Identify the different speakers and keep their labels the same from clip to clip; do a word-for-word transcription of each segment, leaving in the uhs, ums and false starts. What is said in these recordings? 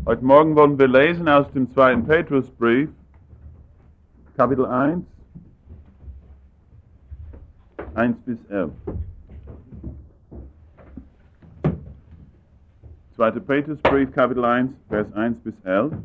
Speaker 1: Heute Morgen wollen wir lesen aus dem zweiten Petrusbrief, Kapitel eins, eins bis elf. zweiter Petrusbrief, Kapitel eins, Vers eins bis elf.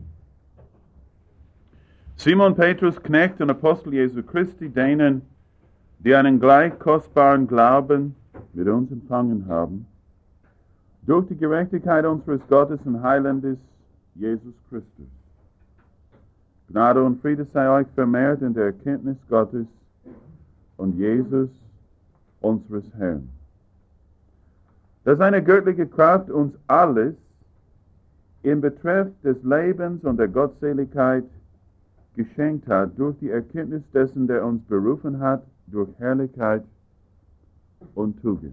Speaker 1: Simon Petrus, Knecht und Apostel Jesu Christi, denen, die einen gleich kostbaren Glauben mit uns empfangen haben, durch die Gerechtigkeit unseres Gottes und Heilandes Jesus Christus. Gnade und Friede sei euch vermehrt in der Erkenntnis Gottes und Jesus, unseres Herrn. Dass seine göttliche Kraft uns alles im Betreff des Lebens und der Gottseligkeit geschenkt hat, durch die Erkenntnis dessen, der uns berufen hat, durch Herrlichkeit und Tugend.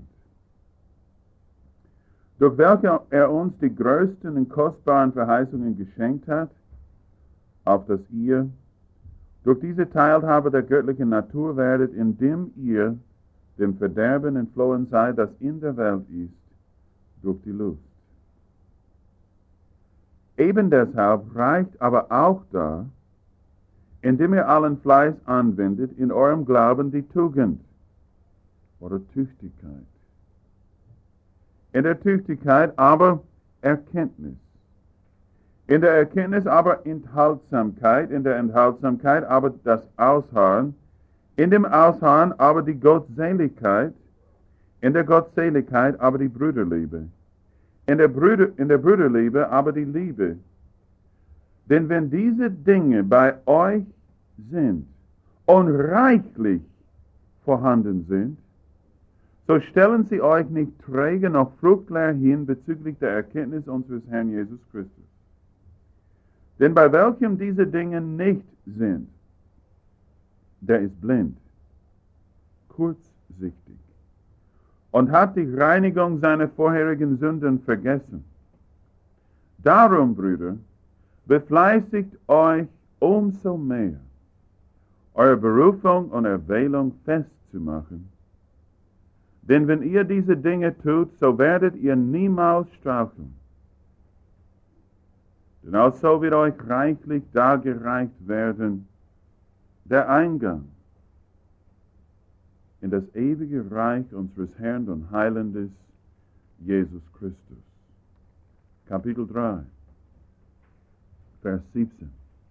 Speaker 1: Durch welche er uns die größten und kostbaren Verheißungen geschenkt hat, auf dass ihr durch diese Teilhabe der göttlichen Natur werdet, indem ihr dem Verderben entflohen seid, das in der Welt ist, durch die Lust. Eben deshalb reicht aber auch da, indem ihr allen Fleiß anwendet, in eurem Glauben die Tugend oder Tüchtigkeit. In der Tüchtigkeit aber Erkenntnis. In der Erkenntnis aber Enthaltsamkeit, in der Enthaltsamkeit aber das Ausharren, in dem Ausharren aber die Gottseligkeit, in der Gottseligkeit aber die Brüderliebe, in der, Brüder, in der Brüderliebe aber die Liebe. Denn wenn diese Dinge bei euch sind und reichlich vorhanden sind, so stellen sie euch nicht träge noch fruchtleer hin bezüglich der Erkenntnis unseres Herrn Jesus Christus. Denn bei welchem diese Dinge nicht sind, der ist blind, kurzsichtig und hat die Reinigung seiner vorherigen Sünden vergessen. Darum, Brüder, befleißigt euch umso mehr, eure Berufung und Erwählung festzumachen. Denn wenn ihr diese Dinge tut, so werdet ihr niemals straucheln. Denn auch so wird euch reichlich dargereicht werden der Eingang in das ewige Reich unseres Herrn und Heilandes Jesus Christus. Kapitel drei, Vers siebzehn.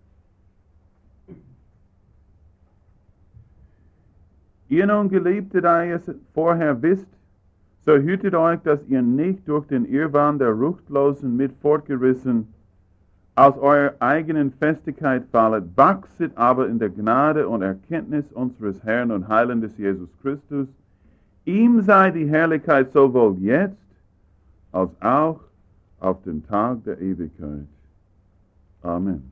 Speaker 1: Ihr nun, Geliebte, da ihr es vorher wisst, so hütet euch, dass ihr nicht durch den Irrwahn der Ruchtlosen mit fortgerissen aus eurer eigenen Festigkeit fallet, wachset aber in der Gnade und Erkenntnis unseres Herrn und Heilandes Jesus Christus. Ihm sei die Herrlichkeit sowohl jetzt als auch auf den Tag der Ewigkeit. Amen.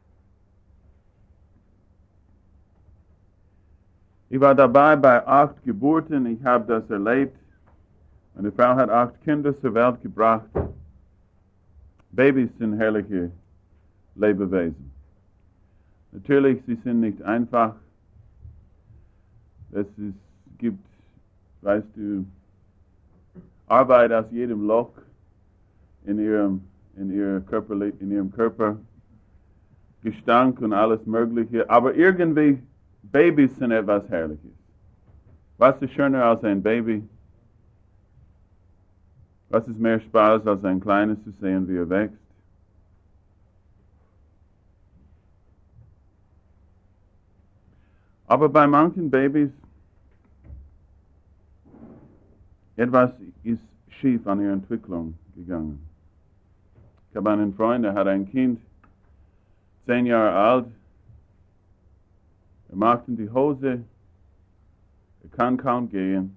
Speaker 1: Ich war dabei bei acht Geburten, ich habe das erlebt. Meine Frau hat acht Kinder zur Welt gebracht. Babys sind herrliche Lebewesen. Natürlich, sie sind nicht einfach. Es ist, gibt, weißt du, Arbeit aus jedem Loch in ihrem, in ihrer Körper, in ihrem Körper, Gestank und alles Mögliche. Aber irgendwie, Babys sind etwas Herrliches. Was ist schöner als ein Baby? Was ist mehr Spaß, als ein Kleines zu sehen, wie er wächst? Aber bei manchen Babys, etwas ist schief an ihrer Entwicklung gegangen. Ich habe einen Freund, der hat ein Kind, zehn Jahre alt. Er macht in die Hose, er kann kaum gehen.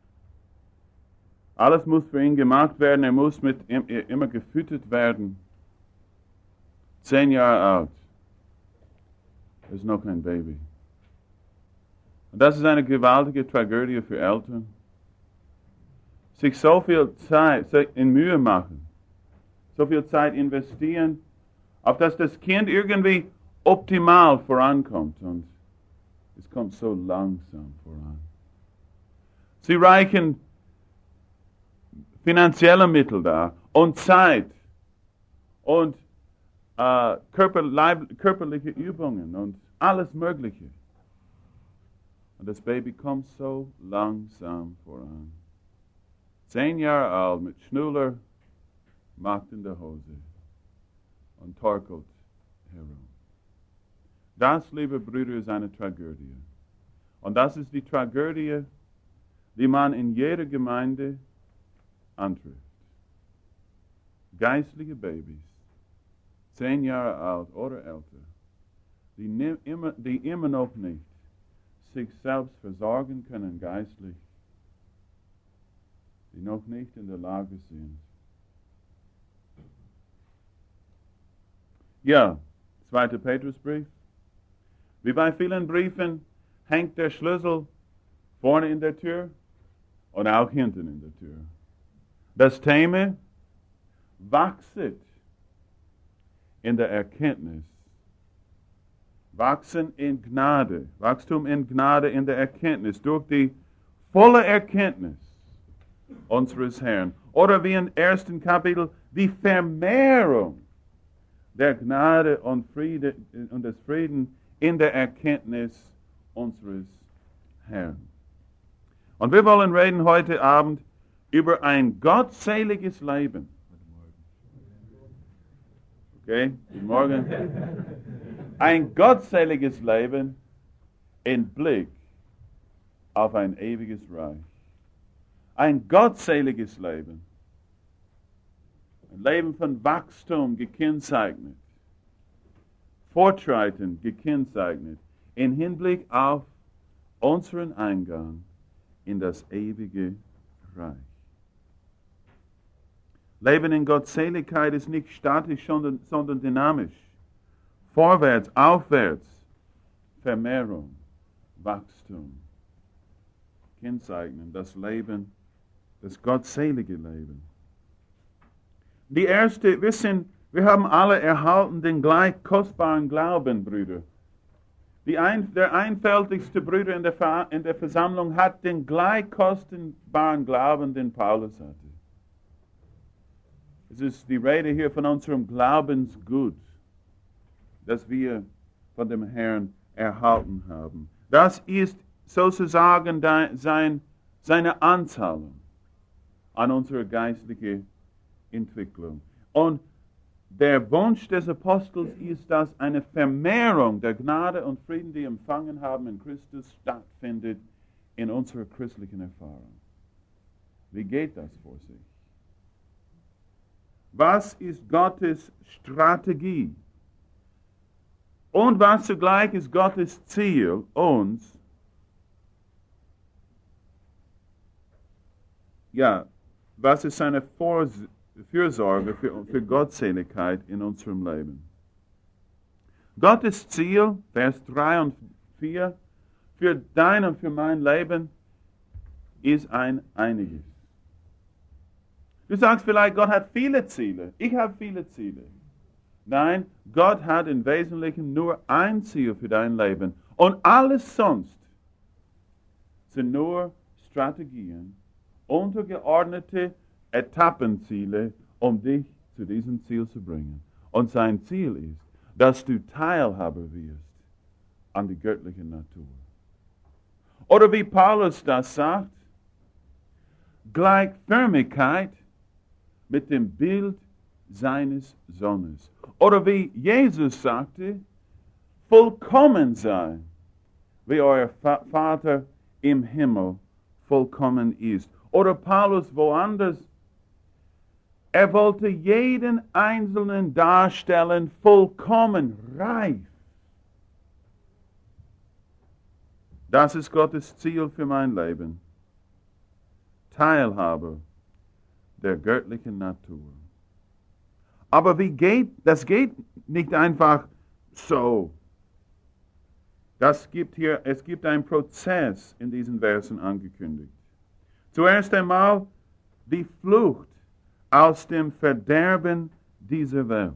Speaker 1: Alles muss für ihn gemacht werden, er muss mit ihm immer gefüttert werden. Zehn Jahre alt, er ist noch ein Baby. Und das ist eine gewaltige Tragödie für Eltern. Sich so viel Zeit in Mühe machen, so viel Zeit investieren, auf dass das Kind irgendwie optimal vorankommt. Und es kommt so langsam voran. Sie reichen finanzielle Mittel da und Zeit und äh, körper, leib, körperliche Übungen und alles Mögliche. Und das Baby kommt so langsam voran. Zehn Jahre alt, mit Schnuller, macht in der Hose und torkelt herum. Das, liebe Brüder, ist eine Tragödie. Und das ist die Tragödie, die man in jeder Gemeinde antrifft. Geistliche Babys, zehn Jahre alt oder älter, die, ne, immer, die immer noch nicht sich selbst versorgen können geistlich, die noch nicht in der Lage sind. Ja, zweiter Petrusbrief. Wie bei vielen Briefen hängt der Schlüssel vorne in der Tür und auch hinten in der Tür. Das Thema: wachset in der Erkenntnis. Wachsen in Gnade. Wachstum in Gnade in der Erkenntnis. Durch die volle Erkenntnis unseres Herrn. Oder wie im ersten Kapitel, die Vermehrung der Gnade und, Friede, und des Friedens in der Erkenntnis unseres Herrn. Und wir wollen reden heute Abend über ein gottseliges Leben. Okay, guten Morgen. Ein gottseliges Leben in Blick auf ein ewiges Reich. Ein gottseliges Leben. Ein Leben von Wachstum gekennzeichnet. Fortschreiten gekennzeichnet. In Hinblick auf unseren Eingang in das ewige Reich. Leben in Gottseligkeit ist nicht statisch, sondern, sondern dynamisch. Vorwärts, aufwärts, Vermehrung, Wachstum. Kennzeichnen das Leben, das gottselige Leben. Die erste, wir, sind, wir haben alle erhalten den gleich kostbaren Glauben, Brüder. Die ein, der einfältigste Bruder in der, in der Versammlung hat den gleich kostbaren Glauben, den Paulus hatte. Es ist die Rede hier von unserem Glaubensgut, das wir von dem Herrn erhalten haben. Das ist sozusagen sein, seine Anzahlung an unsere geistliche Entwicklung. Und der Wunsch des Apostels ist, dass eine Vermehrung der Gnade und Frieden, die wir empfangen haben in Christus, stattfindet in unserer christlichen Erfahrung. Wie geht das vor sich? Was ist Gottes Strategie? Und was zugleich ist Gottes Ziel, uns, ja, was ist seine Vors- Fürsorge für, für Gottseligkeit in unserem Leben? Gottes Ziel, Vers drei und vier, für dein und für mein Leben ist ein einiges. Du sagst vielleicht, Gott hat viele Ziele. Ich habe viele Ziele. Nein, Gott hat im Wesentlichen nur ein Ziel für dein Leben. Und alles sonst sind nur Strategien, untergeordnete Etappenziele, um dich zu diesem Ziel zu bringen. Und sein Ziel ist, dass du Teilhaber wirst an die göttliche Natur. Oder wie Paulus das sagt, Gleichförmigkeit mit dem Bild seines Sohnes. Oder wie Jesus sagte, vollkommen sein, wie euer Vater im Himmel vollkommen ist. Oder Paulus woanders, er wollte jeden Einzelnen darstellen, vollkommen reif. Das ist Gottes Ziel für mein Leben. Teilhaber der göttlichen Natur. Aber wie geht, das geht nicht einfach so. Das gibt hier, es gibt einen Prozess in diesen Versen angekündigt. Zuerst einmal die Flucht aus dem Verderben dieser Welt.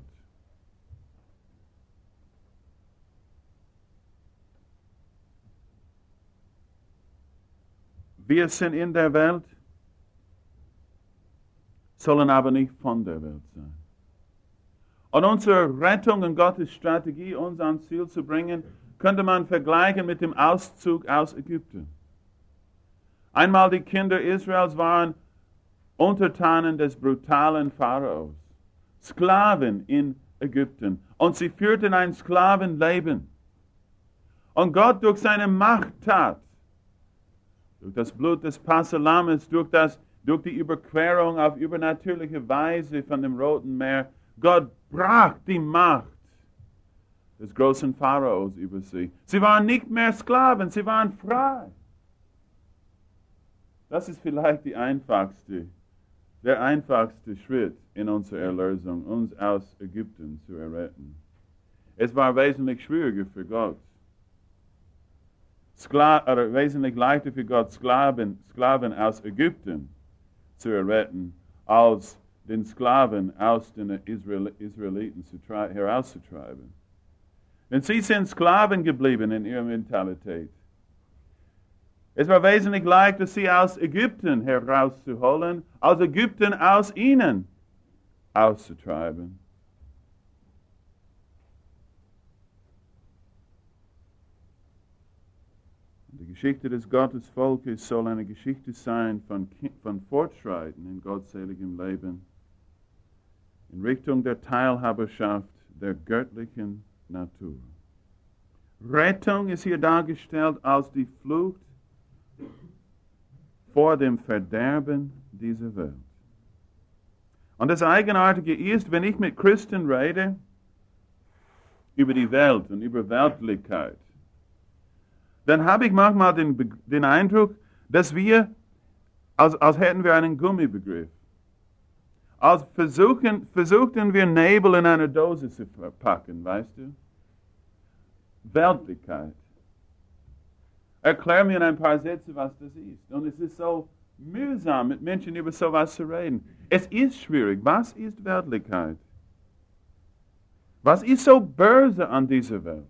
Speaker 1: Wir sind in der Welt, sollen aber nicht von der Welt sein. Und unsere Rettung und Gottes Strategie, uns ans Ziel zu bringen, könnte man vergleichen mit dem Auszug aus Ägypten. Einmal die Kinder Israels waren Untertanen des brutalen Pharaos, Sklaven in Ägypten. Und sie führten ein Sklavenleben. Und Gott durch seine Machttat, durch das Blut des Passalammes, durch, das, durch die Überquerung auf übernatürliche Weise von dem Roten Meer, Gott brach die Macht des großen Pharaos über sie. Sie waren nicht mehr Sklaven, sie waren frei. Das ist vielleicht die einfachste, der einfachste Schritt in unserer Erlösung, uns aus Ägypten zu erretten. Es war wesentlich schwieriger für Gott, Skla- oder wesentlich leichter für Gott, Sklaven, Sklaven aus Ägypten zu erretten, als den Sklaven aus den Israel- Israeliten zu tri- herauszutreiben. Denn sie sind Sklaven geblieben in ihrer Mentalität. Es war wesentlich leichter, sie aus Ägypten herauszuholen, als Ägypten aus ihnen auszutreiben. Die Geschichte des Gottesvolkes soll eine Geschichte sein von, von Fortschreiten in gottseligem Leben, in Richtung der Teilhaberschaft der göttlichen Natur. Rettung ist hier dargestellt als die Flucht vor dem Verderben dieser Welt. Und das Eigenartige ist, wenn ich mit Christen rede über die Welt und über Weltlichkeit, dann habe ich manchmal den, den Eindruck, dass wir, als, als hätten wir einen Gummibegriff, als versuchen, versuchten wir Nebel in einer Dose zu verpacken, weißt du? Weltlichkeit. Erklär mir in ein paar Sätze, was das ist. Und es ist so mühsam, mit Menschen über sowas zu reden. Es ist schwierig. Was ist Weltlichkeit? Was ist so böse an dieser Welt?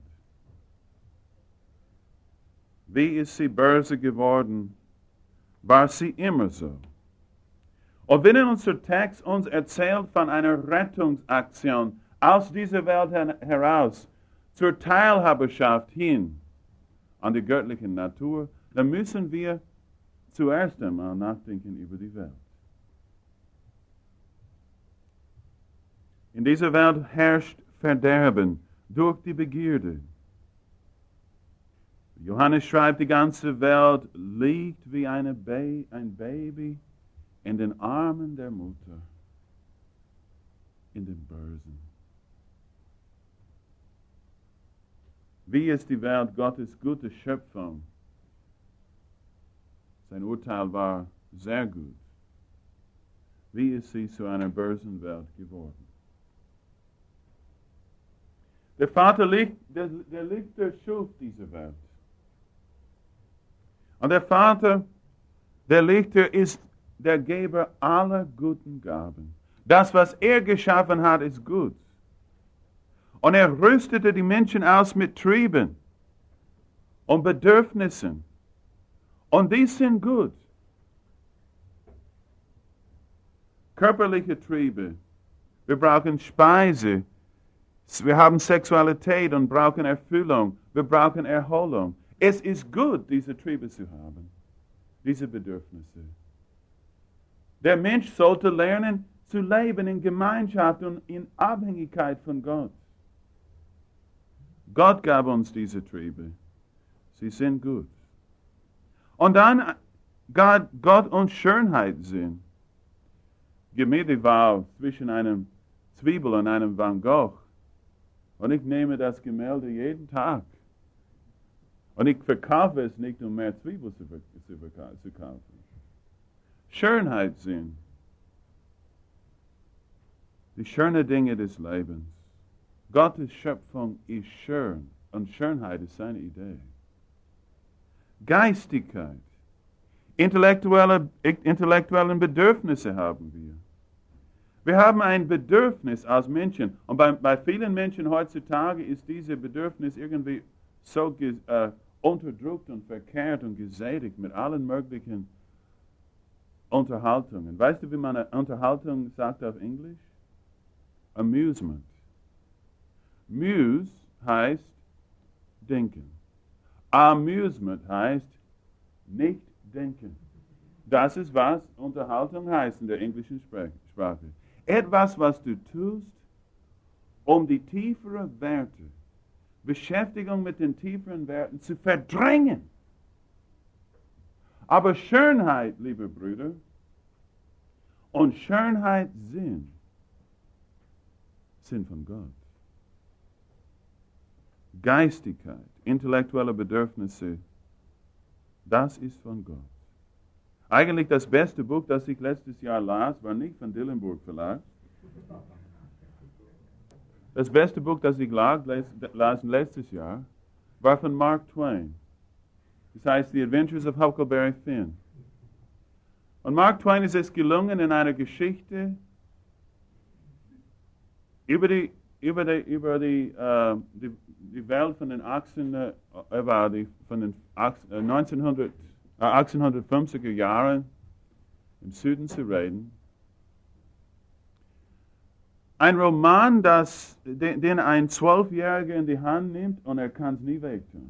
Speaker 1: Wie ist sie böse geworden? War sie immer so? Und wenn unser Text uns erzählt von einer Rettungsaktion aus dieser Welt heraus zur Teilhaberschaft hin an die göttliche Natur, dann müssen wir zuerst einmal nachdenken über die Welt. In dieser Welt herrscht Verderben durch die Begierde. Johannes schreibt, die ganze Welt liegt wie eine ba- ein Baby in den Armen der Mutter, in den Bösen. Wie ist die Welt Gottes gute Schöpfung? Sein Urteil war sehr gut. Wie ist sie zu einer bösen Welt geworden? Der Vater liegt, der, der Lichter schuf diese Welt. Und der Vater, der Lichter, ist der Geber aller guten Gaben. Das, was er geschaffen hat, ist gut. Und er rüstete die Menschen aus mit Trieben und Bedürfnissen. Und die sind gut. Körperliche Triebe. Wir brauchen Speise. Wir haben Sexualität und brauchen Erfüllung. Wir brauchen Erholung. Es ist gut, diese Triebe zu haben, diese Bedürfnisse. Der Mensch sollte lernen zu leben in Gemeinschaft und in Abhängigkeit von Gott. Gott gab uns diese Triebe. Sie sind gut. Und dann gab Gott uns Schönheit sehen. Gib mir die Wahl zwischen einem Zwiebel und einem Van Gogh. Und ich nehme das Gemälde jeden Tag. Und ich verkaufe es nicht, um mehr Zwiebeln zu, zu, zu kaufen. Schönheit sehen. Die schönen Dinge des Lebens. Gottes Schöpfung ist schön und Schönheit ist seine Idee. Geistigkeit. Intellektuelle, intellektuelle Bedürfnisse haben wir. Wir haben ein Bedürfnis als Menschen. Und bei, bei vielen Menschen heutzutage ist dieses Bedürfnis irgendwie so äh, unterdrückt und verkehrt und gesättigt mit allen möglichen Unterhaltungen. Weißt du, wie man eine Unterhaltung sagt auf Englisch? Amusement. Muse heißt denken. Amusement heißt nicht denken. Das ist, was Unterhaltung heißt in der englischen Sprache. Etwas, was du tust, um die tieferen Werte, Beschäftigung mit den tieferen Werten zu verdrängen. Aber Schönheit, liebe Brüder, und Schönheit, Sinn, sind von Gott. Geistigkeit, intellektuelle Bedürfnisse, das ist von Gott. Eigentlich das beste Buch, das ich letztes Jahr las, war nicht von Dillenburg Verlag. Das beste Buch, das ich las, las letztes Jahr, war von Mark Twain. Das heißt The Adventures of Huckleberry Finn. Und Mark Twain ist es gelungen, in einer Geschichte über die, über die, über die, uh, die, die Welt von den achtzehn, uh, die, von den uh, neunzehnhundert, uh, achtzehnhundertfünfziger Jahren im Süden zu reden. Ein Roman, das, den, den ein Zwölfjähriger in die Hand nimmt und er kann es nie wegtun.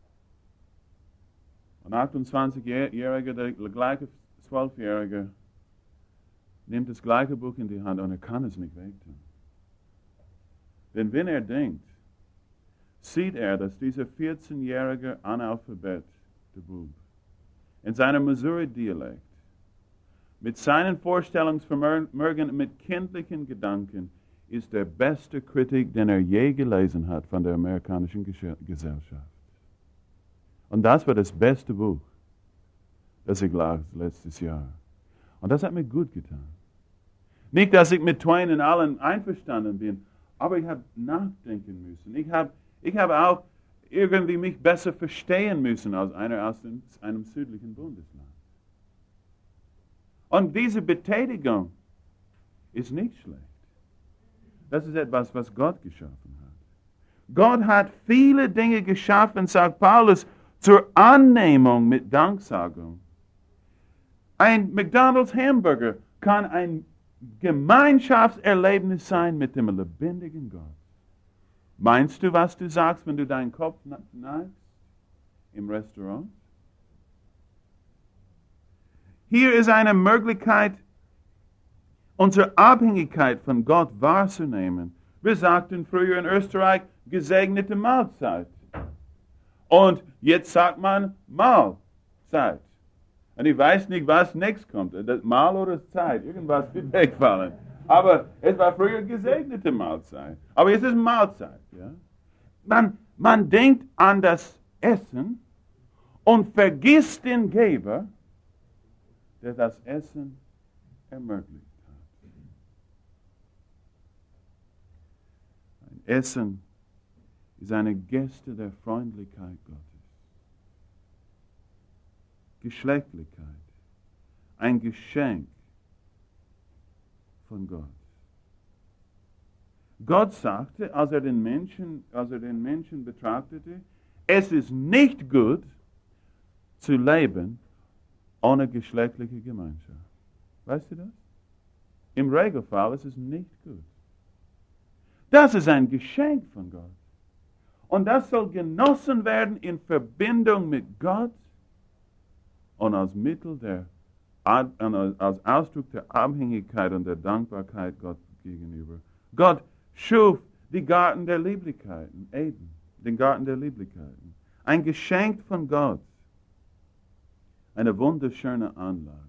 Speaker 1: Ein achtundzwanzigjähriger, der gleiche Zwölfjährige, nimmt das gleiche Buch in die Hand und er kann es nicht wegtun. Denn wenn er denkt, sieht er, dass dieser vierzehnjährige Analphabet, der Bub, in seinem Missouri-Dialekt, mit seinen Vorstellungsvermögen, mit kindlichen Gedanken, ist der beste Kritik, den er je gelesen hat von der amerikanischen Gesellschaft. Und das war das beste Buch, das ich las letztes Jahr. Und das hat mir gut getan. Nicht, dass ich mit Twain in allem einverstanden bin, aber ich habe nachdenken müssen. Ich habe ich hab auch irgendwie mich besser verstehen müssen als einer aus dem, einem südlichen Bundesland. Und diese Betätigung ist nicht schlecht. Das ist etwas, was Gott geschaffen hat. Gott hat viele Dinge geschaffen, sagt Paulus, zur Annehmung mit Danksagung. Ein McDonald's Hamburger kann ein Gemeinschaftserlebnis sein mit dem lebendigen Gott. Meinst du, was du sagst, wenn du deinen Kopf neigst im Restaurant? Hier ist eine Möglichkeit, unsere Abhängigkeit von Gott wahrzunehmen. Wir sagten früher in Österreich, gesegnete Mahlzeit. Und jetzt sagt man Mahlzeit. Und ich weiß nicht, was nächstes kommt. Das Mahl oder Zeit. Irgendwas wird wegfallen. Aber es war früher gesegnete Mahlzeit. Aber jetzt ist Mahlzeit. Ja? Man, man denkt an das Essen und vergisst den Geber, der das Essen ermöglicht hat. Ein Essen ist eine Geste der Freundlichkeit Gottes. Geschlechtlichkeit, ein Geschenk von Gott. Gott sagte, als er den Menschen, als er den Menschen betrachtete, es ist nicht gut zu leben ohne geschlechtliche Gemeinschaft. Weißt du das? Im Regelfall ist es nicht gut. Das ist ein Geschenk von Gott. Und das soll genossen werden in Verbindung mit Gott und als Mittel der, als Ausdruck der Abhängigkeit und der Dankbarkeit Gott gegenüber. Gott schuf die Garten der Lieblichkeiten, Eden, den Garten der Lieblichkeiten. Ein Geschenk von Gott. Eine wunderschöne Anlage.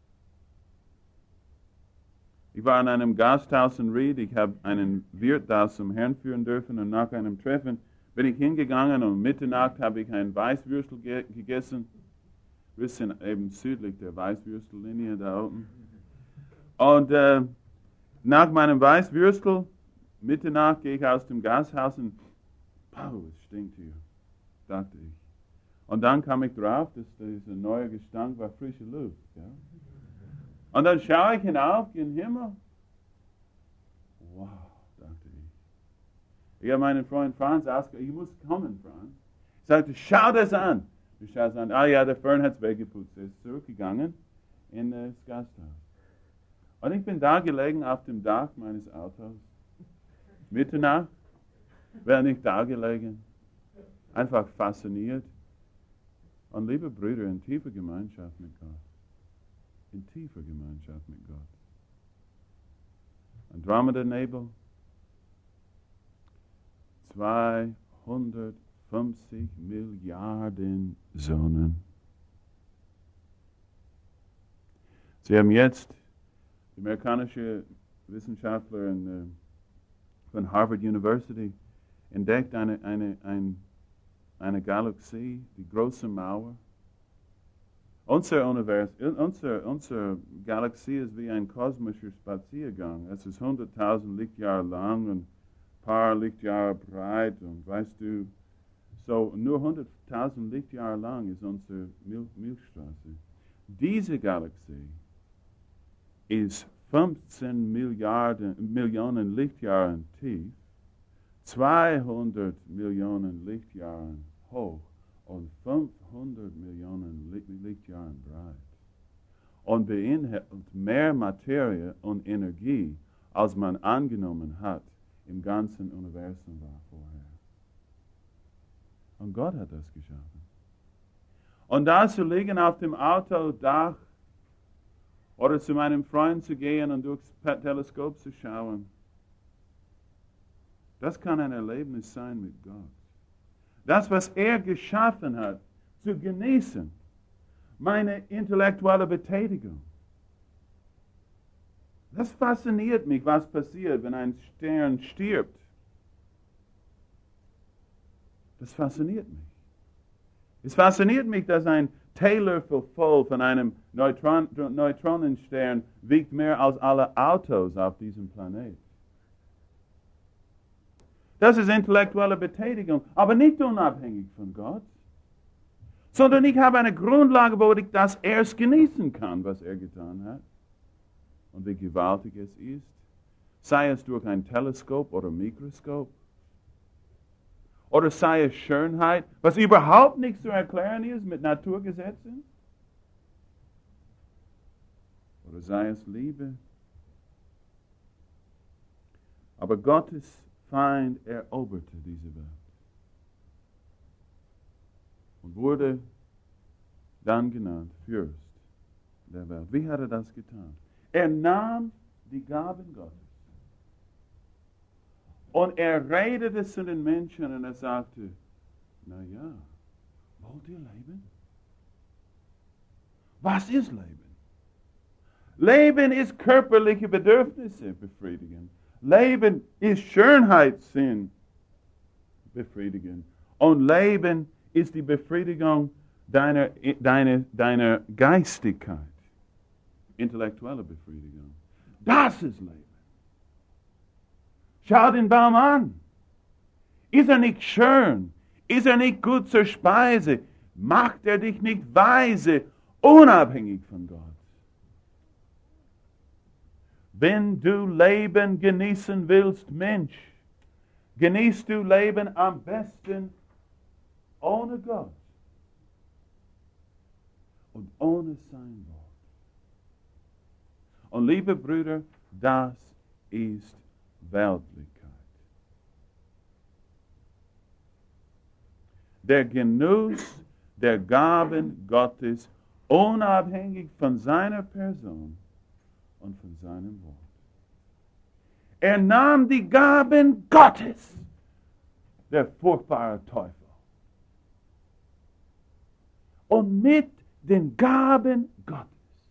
Speaker 1: Ich war in einem Gasthaus in Ried, ich habe einen Wirt da zum Herrn führen dürfen und nach einem Treffen bin ich hingegangen und um Mitternacht habe ich ein Weißwürstel ge- gegessen. Wir sind eben südlich der Weißwürstellinie da unten. Und äh, nach meinem Weißwürstel, Mitternacht, gehe ich aus dem Gasthaus und wow, es stinkt hier, dachte ich. Und dann kam ich drauf, dass dieser neue Gestank war frische Luft. Ja? Und dann schaue ich hinauf in den Himmel. Wow, dachte ich. Ich habe meinen Freund Franz ausgehört, ich muss kommen, Franz. Ich sagte, schau das an. Du schaust an, ah ja, der Fern hat es weggeputzt. Er ist zurückgegangen in das Gasthaus. Und ich bin da gelegen auf dem Dach meines Autos. Mitternacht. Wäre nicht da gelegen. Einfach fasziniert. Und liebe Brüder, in tiefer Gemeinschaft mit Gott. In tiefer Gemeinschaft mit Gott. Andromeda-Nebel. zweihundertfünfzig Milliarden Sonnen. Sie haben jetzt, die amerikanische Wissenschaftler in, uh, von Harvard University entdeckt eine, eine, ein, eine Galaxie, die große Mauer. Unser Univers, unsere, unsere Galaxie ist wie ein kosmischer Spaziergang. Es ist hunderttausend Lichtjahre lang und ein paar Lichtjahre breit. Und weißt du, so nur hunderttausend Lichtjahre lang ist unsere Mil- Milchstraße. Diese Galaxie ist fünfzehn Milliarden, Millionen Lichtjahre tief, zweihundert Millionen Lichtjahre hoch und fünfhundert Millionen Lichtjahre breit. Und beinhaltet mehr Materie und Energie, als man angenommen hat im ganzen Universum war vorher. Und Gott hat das geschaffen. Und da zu liegen auf dem Autodach oder zu meinem Freund zu gehen und durchs Teleskop zu schauen, das kann ein Erlebnis sein mit Gott. Das, was er geschaffen hat, zu genießen. Meine intellektuelle Betätigung. Das fasziniert mich, was passiert, wenn ein Stern stirbt. Das fasziniert mich. Es fasziniert mich, dass ein Teelöffel voll von einem Neutron- Neutronenstern wiegt mehr als alle Autos auf diesem Planeten. Das ist intellektuelle Betätigung, aber nicht unabhängig von Gott, sondern ich habe eine Grundlage, wo ich das erst genießen kann, was er getan hat. Und wie gewaltig es ist, sei es durch ein Teleskop oder Mikroskop, oder sei es Schönheit, was überhaupt nicht zu erklären ist mit Naturgesetzen, oder sei es Liebe. Aber Gottes Feind eroberte diese Welt und wurde dann genannt Fürst der Welt. Wie hat er das getan? Er nahm die Gaben Gottes und er redete zu den Menschen und er sagte, na ja, wollt ihr leben? Was ist Leben? Leben ist körperliche Bedürfnisse befriedigen. Leben ist Schönheitssinn befriedigen. Und Leben ist die Befriedigung deiner, deiner, deiner Geistigkeit. Intellektuelle Befriedigung. Das ist Leben. Schau den Baum an. Ist er nicht schön? Ist er nicht gut zur Speise? Macht er dich nicht weise, unabhängig von Gott? Wenn du Leben genießen willst, Mensch, genießt du Leben am besten ohne Gott und ohne sein Wort. Und liebe Brüder, das ist Weltlichkeit. Der Genuss der Gaben Gottes, unabhängig von seiner Person und von seinem Wort. Er nahm die Gaben Gottes, der furchtbare Teufel. Und mit den Gaben Gottes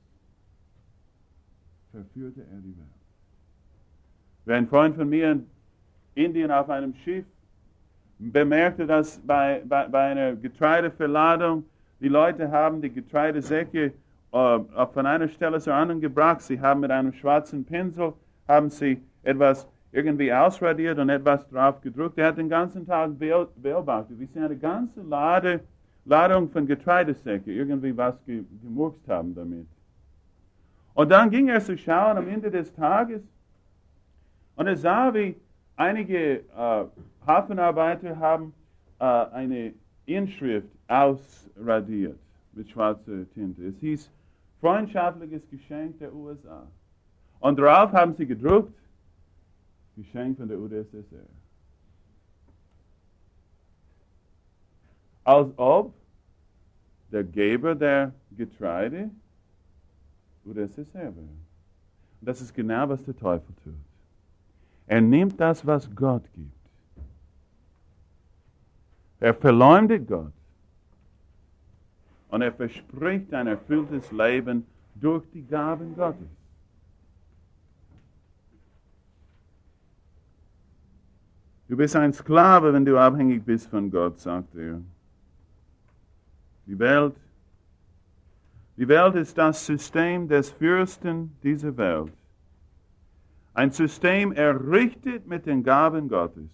Speaker 1: verführte er die Welt. Wie ein Freund von mir in Indien auf einem Schiff bemerkte, dass bei, bei, bei einer Getreideverladung die Leute haben die Getreidesäcke uh, von einer Stelle zur anderen gebracht. Sie haben mit einem schwarzen Pinsel haben sie etwas irgendwie ausradiert und etwas drauf gedruckt. Er hat den ganzen Tag beobachtet, wie sie eine ganze Lade, Ladung von Getreidesäcke irgendwie was ge, gemurkst haben damit. Und dann ging er zu schauen am Ende des Tages und er sah, wie einige uh, Hafenarbeiter haben uh, eine Inschrift ausradiert mit schwarzer Tinte. Es hieß freundschaftliches Geschenk der U S A. Und darauf haben sie gedruckt, Geschenk von der U d S S R. als ob der Geber der Getreide oder es ist er wäre. Und das ist genau, was der Teufel tut. Er nimmt das, was Gott gibt. Er verleumdet Gott. Und er verspricht ein erfülltes Leben durch die Gaben Gottes. Du bist ein Sklave, wenn du abhängig bist von Gott, sagt er. Die Welt, die Welt ist das System des Fürsten dieser Welt. Ein System errichtet mit den Gaben Gottes.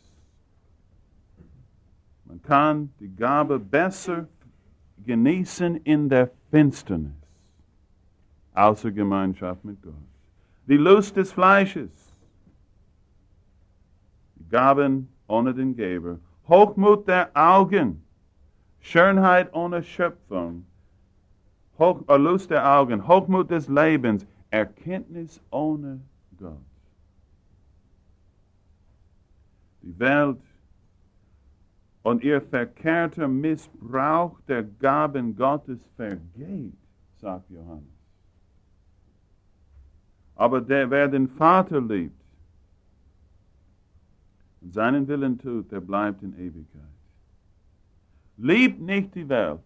Speaker 1: Man kann die Gabe besser genießen in der Finsternis, außer Gemeinschaft mit Gott. Die Lust des Fleisches, die Gaben ohne den Geber, Hochmut der Augen, Schönheit ohne Schöpfung, Hoch, äh, Lust der Augen, Hochmut des Lebens, Erkenntnis ohne Gott. Die Welt und ihr verkehrter Missbrauch der Gaben Gottes vergeht, sagt Johannes. Aber der, wer den Vater liebt und seinen Willen tut, der bleibt in Ewigkeit. Liebt nicht die Welt,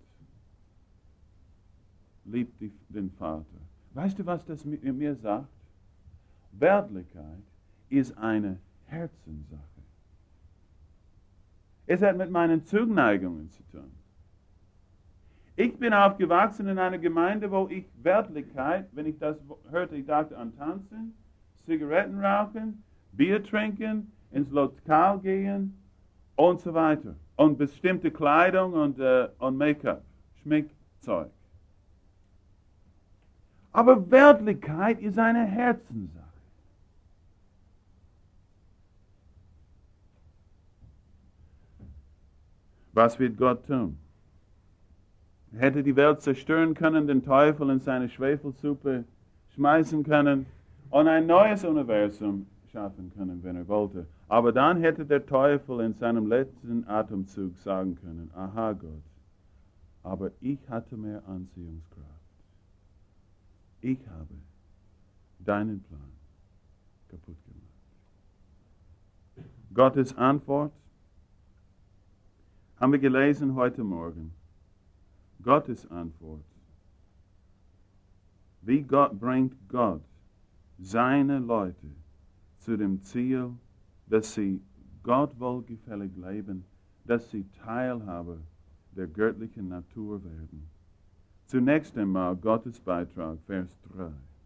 Speaker 1: liebt die, den Vater. Weißt du, was das mit mir sagt? Weltlichkeit ist eine Herzenssache. Es hat mit meinen Zuneigungen zu tun. Ich bin aufgewachsen in einer Gemeinde, wo ich Weltlichkeit, wenn ich das hörte, ich dachte an Tanzen, Zigaretten rauchen, Bier trinken, ins Lokal gehen und so weiter. Und bestimmte Kleidung und, äh, und Make-up, Schminkzeug. Aber Weltlichkeit ist eine Herzenssache. Was wird Gott tun? Er hätte die Welt zerstören können, den Teufel in seine Schwefelsuppe schmeißen können und ein neues Universum schaffen können, wenn er wollte. Aber dann hätte der Teufel in seinem letzten Atemzug sagen können, aha Gott, aber ich hatte mehr Anziehungskraft. Ich habe deinen Plan kaputt gemacht. Gottes Antwort haben wir gelesen heute Morgen. Gottes Antwort. Wie Gott bringt Gott seine Leute zu dem Ziel, dass sie Gott wohlgefällig leben, dass sie Teilhaber der göttlichen Natur werden. Zunächst einmal Gottes Beitrag, Vers drei.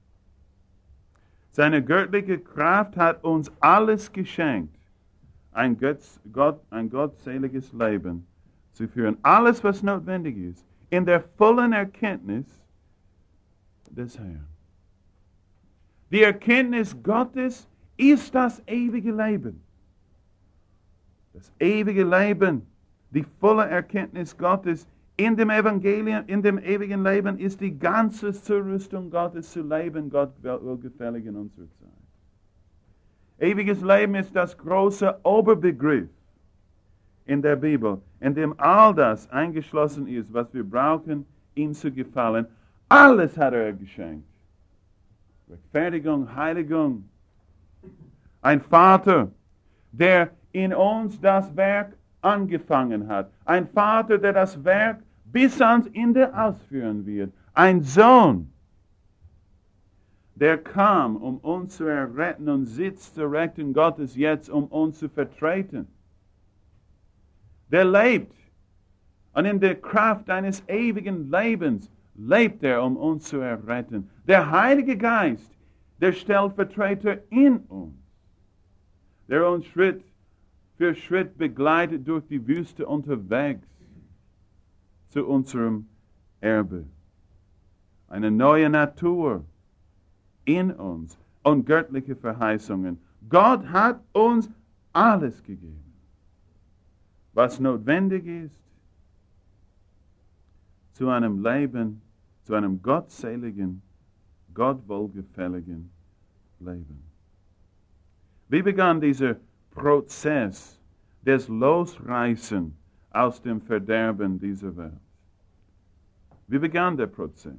Speaker 1: Seine göttliche Kraft hat uns alles geschenkt, ein, Götz, Gott, ein gottseliges Leben zu führen. Alles, was notwendig ist, in der vollen Erkenntnis des Herrn. Die Erkenntnis Gottes ist das ewige Leben. Das ewige Leben, die volle Erkenntnis Gottes in dem Evangelium, in dem ewigen Leben ist die ganze Zurüstung Gottes zu leben, Gott wohlgefällig in unserer Zeit. Ewiges Leben ist das große Oberbegriff in der Bibel, in dem all das eingeschlossen ist, was wir brauchen, ihm zu gefallen. Alles hat er geschenkt. Rechtfertigung, Heiligung. Ein Vater, der in uns das Werk angefangen hat. Ein Vater, der das Werk bis ans Ende ausführen wird. Ein Sohn, der kam, um uns zu erretten und sitzt zu Rechten Gottes jetzt, um uns zu vertreten. Der lebt und in der Kraft eines ewigen Lebens lebt er, um uns zu erretten. Der Heilige Geist, der Stellvertreter in uns, der uns Schritt für Schritt begleitet durch die Wüste unterwegs zu unserem Erbe. Eine neue Natur in uns und göttliche Verheißungen. Gott hat uns alles gegeben, was notwendig ist zu einem Leben, zu einem gottseligen, gottwohlgefälligen Leben. Wie begann dieser Prozess des Losreißen aus dem Verderben dieser Welt. Wie begann der Prozess?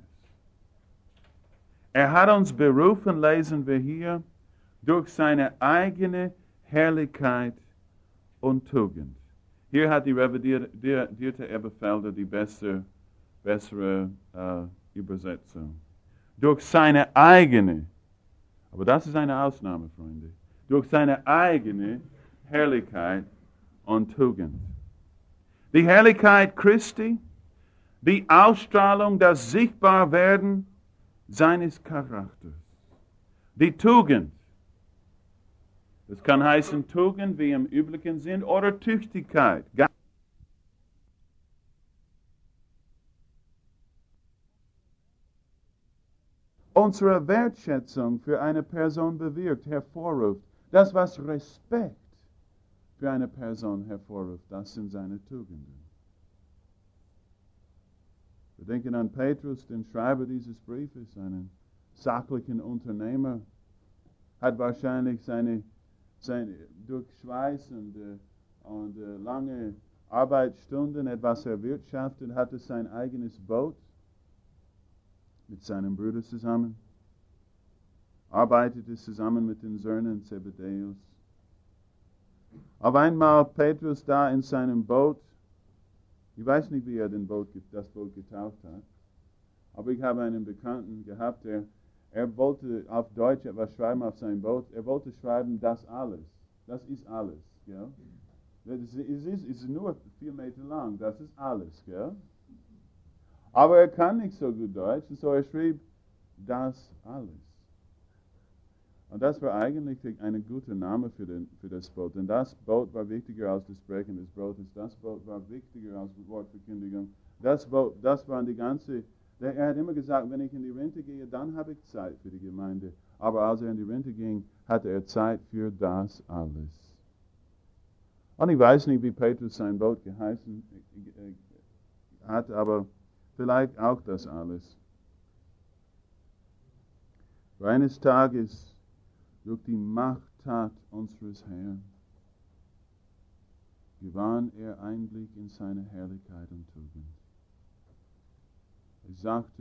Speaker 1: Er hat uns berufen, lesen wir hier, durch seine eigene Herrlichkeit und Tugend. Hier hat die revidierte Elberfelder die bessere, bessere äh, Übersetzung. Durch seine eigene, aber das ist eine Ausnahme, Freunde, durch seine eigene Herrlichkeit und Tugend. Die Herrlichkeit Christi, die Ausstrahlung, das Sichtbarwerden seines Charakters. Die Tugend, das kann heißen Tugend wie im üblichen Sinn oder Tüchtigkeit. Unsere Wertschätzung für eine Person bewirkt, hervorruft. Das, was Respekt für eine Person hervorruft, das sind seine Tugenden. Wir denken an Petrus, den Schreiber dieses Briefes, einen sachlichen Unternehmer, hat wahrscheinlich seine, seine durch Schweiß und, uh, und uh, lange Arbeitsstunden etwas erwirtschaftet, hatte sein eigenes Boot mit seinem Bruder zusammen, arbeitete zusammen mit den Söhnen Zebedeus. Auf einmal Petrus da in seinem Boot, ich weiß nicht, wie er den Boot, das Boot getauft hat, aber ich habe einen Bekannten gehabt, der er wollte auf Deutsch etwas schreiben auf sein Boot. Er wollte schreiben, das alles. Das ist alles. Gell? Das ist, es ist, es ist nur vier Meter lang. Das ist alles. Gell? Aber er kann nicht so gut Deutsch, und so er schrieb, das alles. Und das war eigentlich ein guter Name für, den, für das Boot. Denn das Boot war wichtiger als das Brechen des Brotes. Das Boot war wichtiger als das Wortverkündigung. Das Boot, das waren die ganze... Er hat immer gesagt, wenn ich in die Rente gehe, dann habe ich Zeit für die Gemeinde. Aber als er in die Rente ging, hatte er Zeit für das alles. Und ich weiß nicht, wie Petrus sein Boot geheißen hat, aber vielleicht auch das alles. Eines Tages, durch die Machttat unseres Herrn, gewann er Einblick in seine Herrlichkeit und Tugend. Er sagte,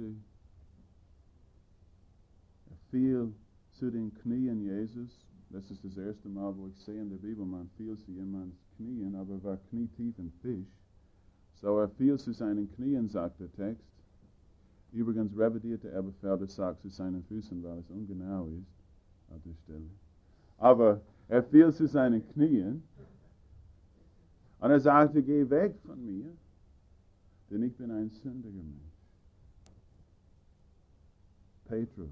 Speaker 1: er fiel zu den Knien Jesus. Das ist das erste Mal, wo ich sehe in der Bibel, man fiel zu jemands Knien, aber war knietief im Fisch. So er fiel zu seinen Knien, sagt der Text. Übrigens revidierte Elberfelder sagt zu seinen Füßen, weil es ungenau ist an der Stelle. Aber er fiel zu seinen Knien und er sagte, geh weg von mir, denn ich bin ein sündiger Mensch. Petrus,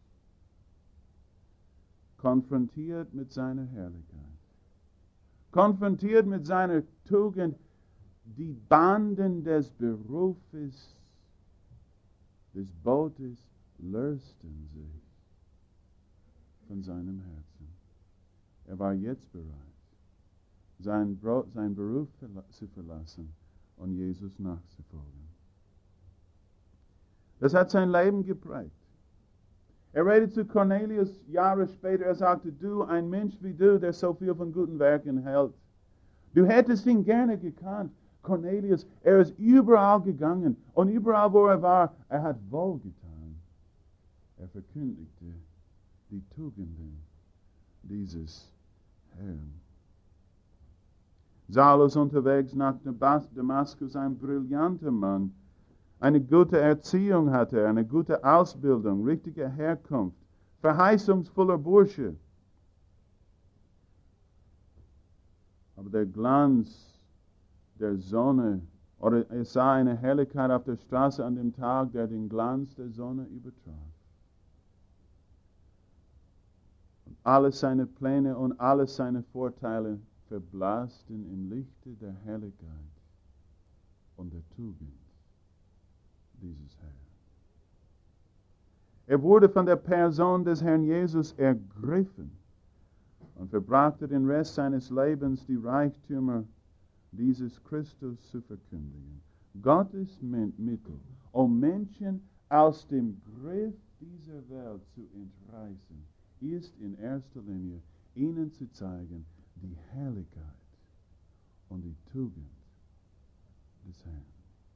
Speaker 1: konfrontiert mit seiner Herrlichkeit, konfrontiert mit seiner Tugend, die Banden des Berufes, des Bootes lösten sich von seinem Herzen. Er war jetzt bereit, sein, Bro- sein Beruf verla- zu verlassen und Jesus nachzufolgen. Das hat sein Leben geprägt. Er redet zu Cornelius Jahre später, er sagte, du, ein Mensch wie du, der so viel von guten Werken hält. Du hättest ihn gerne gekannt. Cornelius, er ist überall gegangen und überall, wo er war, er hat wohlgetan. Er verkündigte die Tugenden dieses Herrn. Saulus unterwegs nach Damaskus, ein brillanter Mann. Eine gute Erziehung hatte er, eine gute Ausbildung, richtige Herkunft, verheißungsvoller Bursche. Aber der Glanz der Sonne, oder er sah eine Herrlichkeit auf der Straße an dem Tag, der den Glanz der Sonne übertraf. Und alle seine Pläne und alle seine Vorteile verblassten im Lichte der Herrlichkeit und der Tugend dieses Herrn. Er wurde von der Person des Herrn Jesus ergriffen und verbrachte den Rest seines Lebens, die Reichtümer dieses Christus zu verkündigen. Gottes Mittel, um Menschen aus dem Griff dieser Welt zu entreißen, ist in erster Linie, ihnen zu zeigen, die Herrlichkeit und die Tugend des Herrn.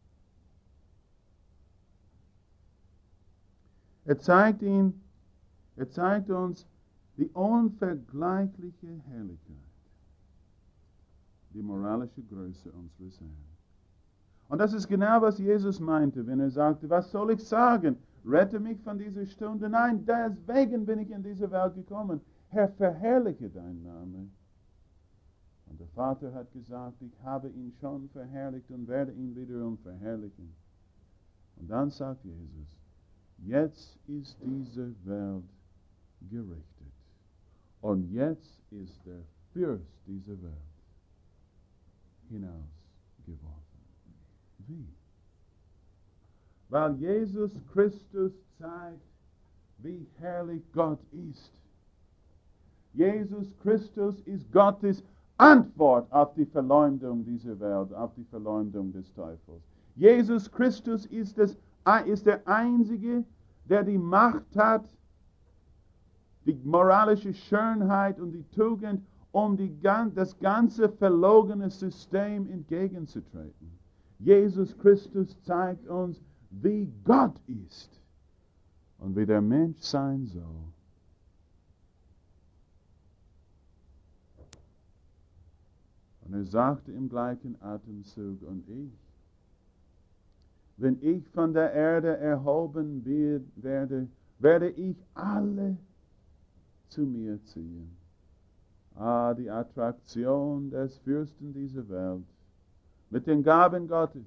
Speaker 1: Er zeigt ihn, er zeigt uns die unvergleichliche Herrlichkeit, die moralische Größe unseres Herrn. Und das ist genau, was Jesus meinte, wenn er sagte, was soll ich sagen? Rette mich von dieser Stunde. Nein, deswegen bin ich in diese Welt gekommen. Herr, verherrliche deinen Namen. Und der Vater hat gesagt, ich habe ihn schon verherrlicht und werde ihn wiederum verherrlichen. Und dann sagt Jesus, jetzt ist diese Welt gerichtet. Und jetzt ist der Fürst dieser Welt hinausgeworfen. Wie? Weil Jesus Christus zeigt, wie herrlich Gott ist. Jesus Christus ist Gottes Antwort auf die Verleumdung dieser Welt, auf die Verleumdung des Teufels. Jesus Christus ist, das, ist der Einzige, der die Macht hat, die moralische Schönheit und die Tugend, um die, das ganze verlogene System entgegenzutreten. Jesus Christus zeigt uns, wie Gott ist und wie der Mensch sein soll. Und er sagte im gleichen Atemzug, und ich, wenn ich von der Erde erhoben werde, werde ich alle zu mir ziehen. Ah, die Attraktion des Fürsten dieser Welt mit den Gaben Gottes.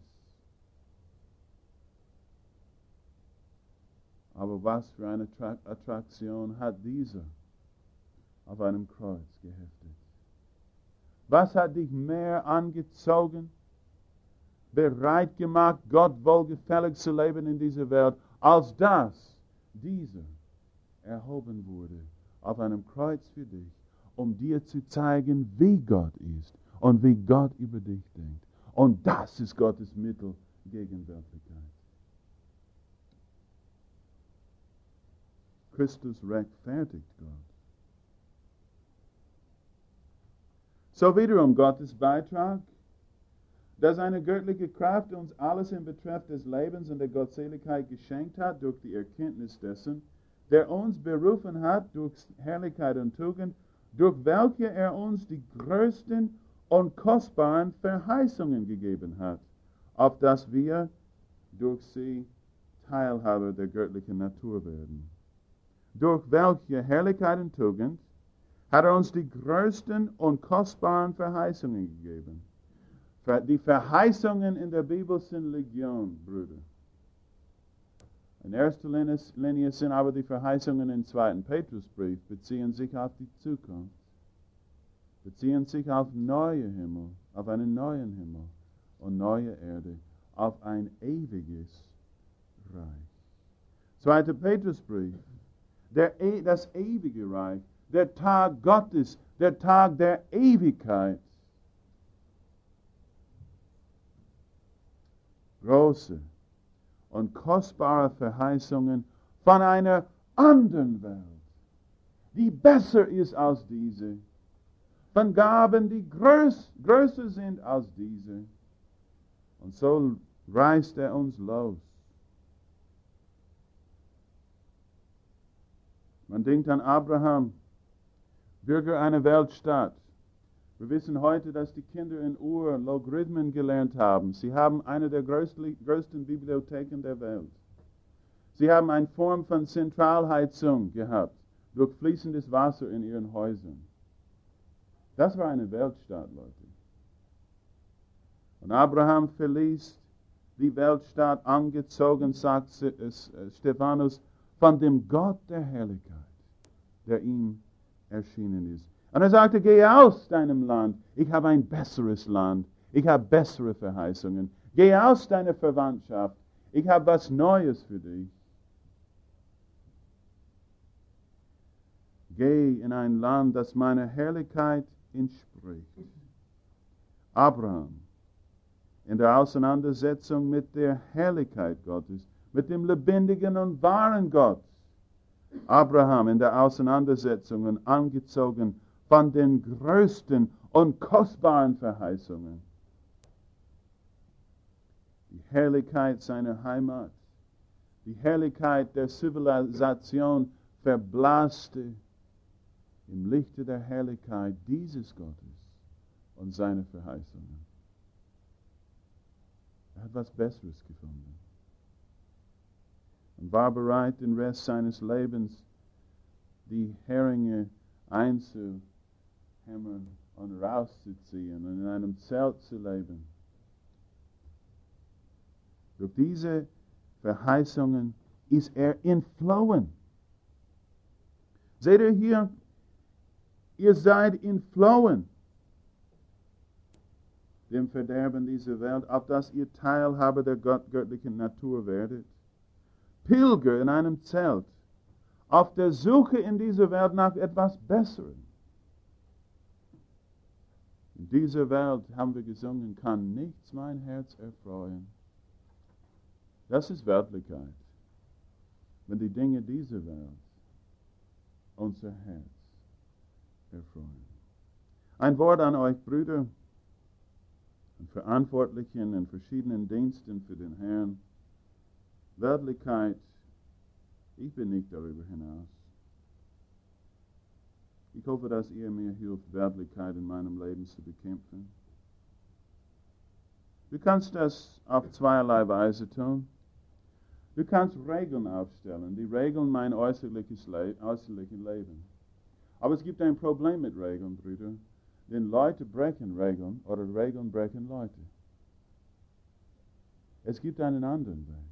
Speaker 1: Aber was für eine Attraktion hat dieser auf einem Kreuz geheftet? Was hat dich mehr angezogen, bereit gemacht, Gott wohlgefällig zu leben in dieser Welt, als dass dieser erhoben wurde auf einem Kreuz für dich, um dir zu zeigen, wie Gott ist und wie Gott über dich denkt. Und das ist Gottes Mittel gegen Weltlichkeit. Christus rechtfertigt Gott. So wiederum Gottes Beitrag, dass eine göttliche Kraft uns alles in Betreff des Lebens und der Gottseligkeit geschenkt hat durch die Erkenntnis dessen, der uns berufen hat durch Herrlichkeit und Tugend, durch welche er uns die größten und kostbaren Verheißungen gegeben hat, auf dass wir durch sie Teilhaber der göttlichen Natur werden. Durch welche Herrlichkeit und Tugend hat er uns die größten und kostbaren Verheißungen gegeben. Die Verheißungen in der Bibel sind Legion, Brüder. In erster Linie sind aber die Verheißungen im zweiten Petrusbrief, beziehen sich auf die Zukunft, beziehen sich auf neue Himmel, auf einen neuen Himmel und neue Erde, auf ein ewiges Reich. Zweiter Petrusbrief, der, das ewige Reich, der Tag Gottes, der Tag der Ewigkeit. Große und kostbare Verheißungen von einer anderen Welt, die besser ist als diese, von Gaben, die größ, größer sind als diese. Und so reißt er uns los. Man denkt an Abraham, Bürger einer Weltstadt. Wir wissen heute, dass die Kinder in Ur Logarithmen gelernt haben. Sie haben eine der größten, größten Bibliotheken der Welt. Sie haben eine Form von Zentralheizung gehabt, durch fließendes Wasser in ihren Häusern. Das war eine Weltstadt, Leute. Und Abraham verließ die Weltstadt angezogen, sagt Stephanus, von dem Gott der Herrlichkeit, der ihm erschienen ist. Und er sagte, geh aus deinem Land. Ich habe ein besseres Land. Ich habe bessere Verheißungen. Geh aus deiner Verwandtschaft. Ich habe was Neues für dich. Geh in ein Land, das meiner Herrlichkeit entspricht. Abraham, in der Auseinandersetzung mit der Herrlichkeit Gottes, mit dem lebendigen und wahren Gott. Abraham in der Auseinandersetzung und angezogen von den größten und kostbaren Verheißungen. die Herrlichkeit seiner Heimat, die Herrlichkeit der Zivilisation verblasste im Lichte der Herrlichkeit dieses Gottes und seiner Verheißungen. Er hat was Besseres gefunden und war bereit, den Rest seines Lebens die Heringe einzuhämmern und rauszuziehen und in einem Zelt zu leben. Durch diese Verheißungen ist er entflohen. Seht ihr hier, ihr seid entflohen dem Verderben dieser Welt, auf das ihr Teilhaber der Gott, göttlichen Natur werdet. Pilger in einem Zelt, auf der Suche in dieser Welt nach etwas Besserem. In dieser Welt, haben wir gesungen, kann nichts mein Herz erfreuen. Das ist Weltlichkeit, wenn die Dinge dieser Welt unser Herz erfreuen. Ein Wort an euch, Brüder und Verantwortlichen in verschiedenen Diensten für den Herrn. Weltlichkeit, ich bin nicht darüber hinaus. Ich hoffe, dass ihr mir hilft, Weltlichkeit in meinem Leben zu bekämpfen. Du kannst das auf zweierlei Weise tun. Du kannst Regeln aufstellen, die regeln mein äußerliches Le- äußerliches Leben. Aber es gibt ein Problem mit Regeln, Brüder. Denn Leute brechen Regeln oder Regeln brechen Leute. Es gibt einen anderen Weg.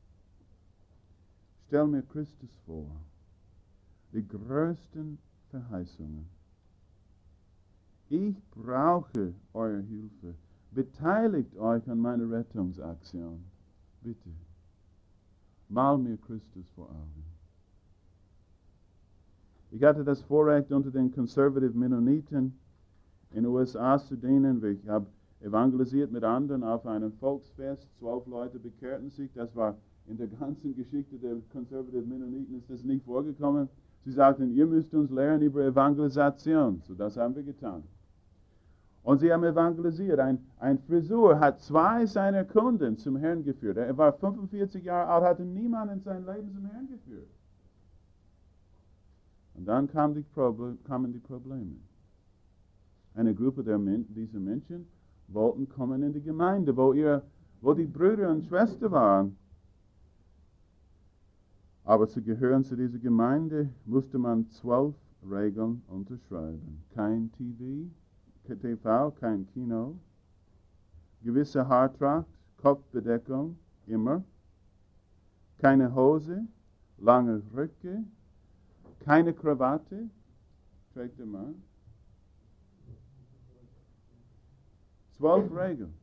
Speaker 1: Stell mir Christus vor, die größten Verheißungen. Ich brauche eure Hilfe. Beteiligt euch an meiner Rettungsaktion. Bitte. Mal mir Christus vor Augen. Ich hatte das Vorrecht, unter den Conservative Mennoniten in den U S A zu dienen. Ich habe evangelisiert mit anderen auf einem Volksfest. Zwölf Leute bekehrten sich. Das war in der ganzen Geschichte der Conservative Mennoniten ist das nicht vorgekommen. Sie sagten, ihr müsst uns lernen über Evangelisation. So, das haben wir getan. Und sie haben evangelisiert. Ein, ein Friseur hat zwei seiner Kunden zum Herrn geführt. Er war fünfundvierzig Jahre alt, hatte niemanden in seinem Leben zum Herrn geführt. Und dann kamen die, Proble- kamen die Probleme. Eine Gruppe der Men- dieser Menschen wollten kommen in die Gemeinde, wo, ihr, wo die Brüder und Schwestern waren. Aber zu gehören zu dieser Gemeinde musste man zwölf Regeln unterschreiben. Kein T V, T V, kein Kino, gewisse Haartracht, Kopfbedeckung, immer, keine Hose, lange Röcke, keine Krawatte, trägt der Mann. Zwölf Regeln.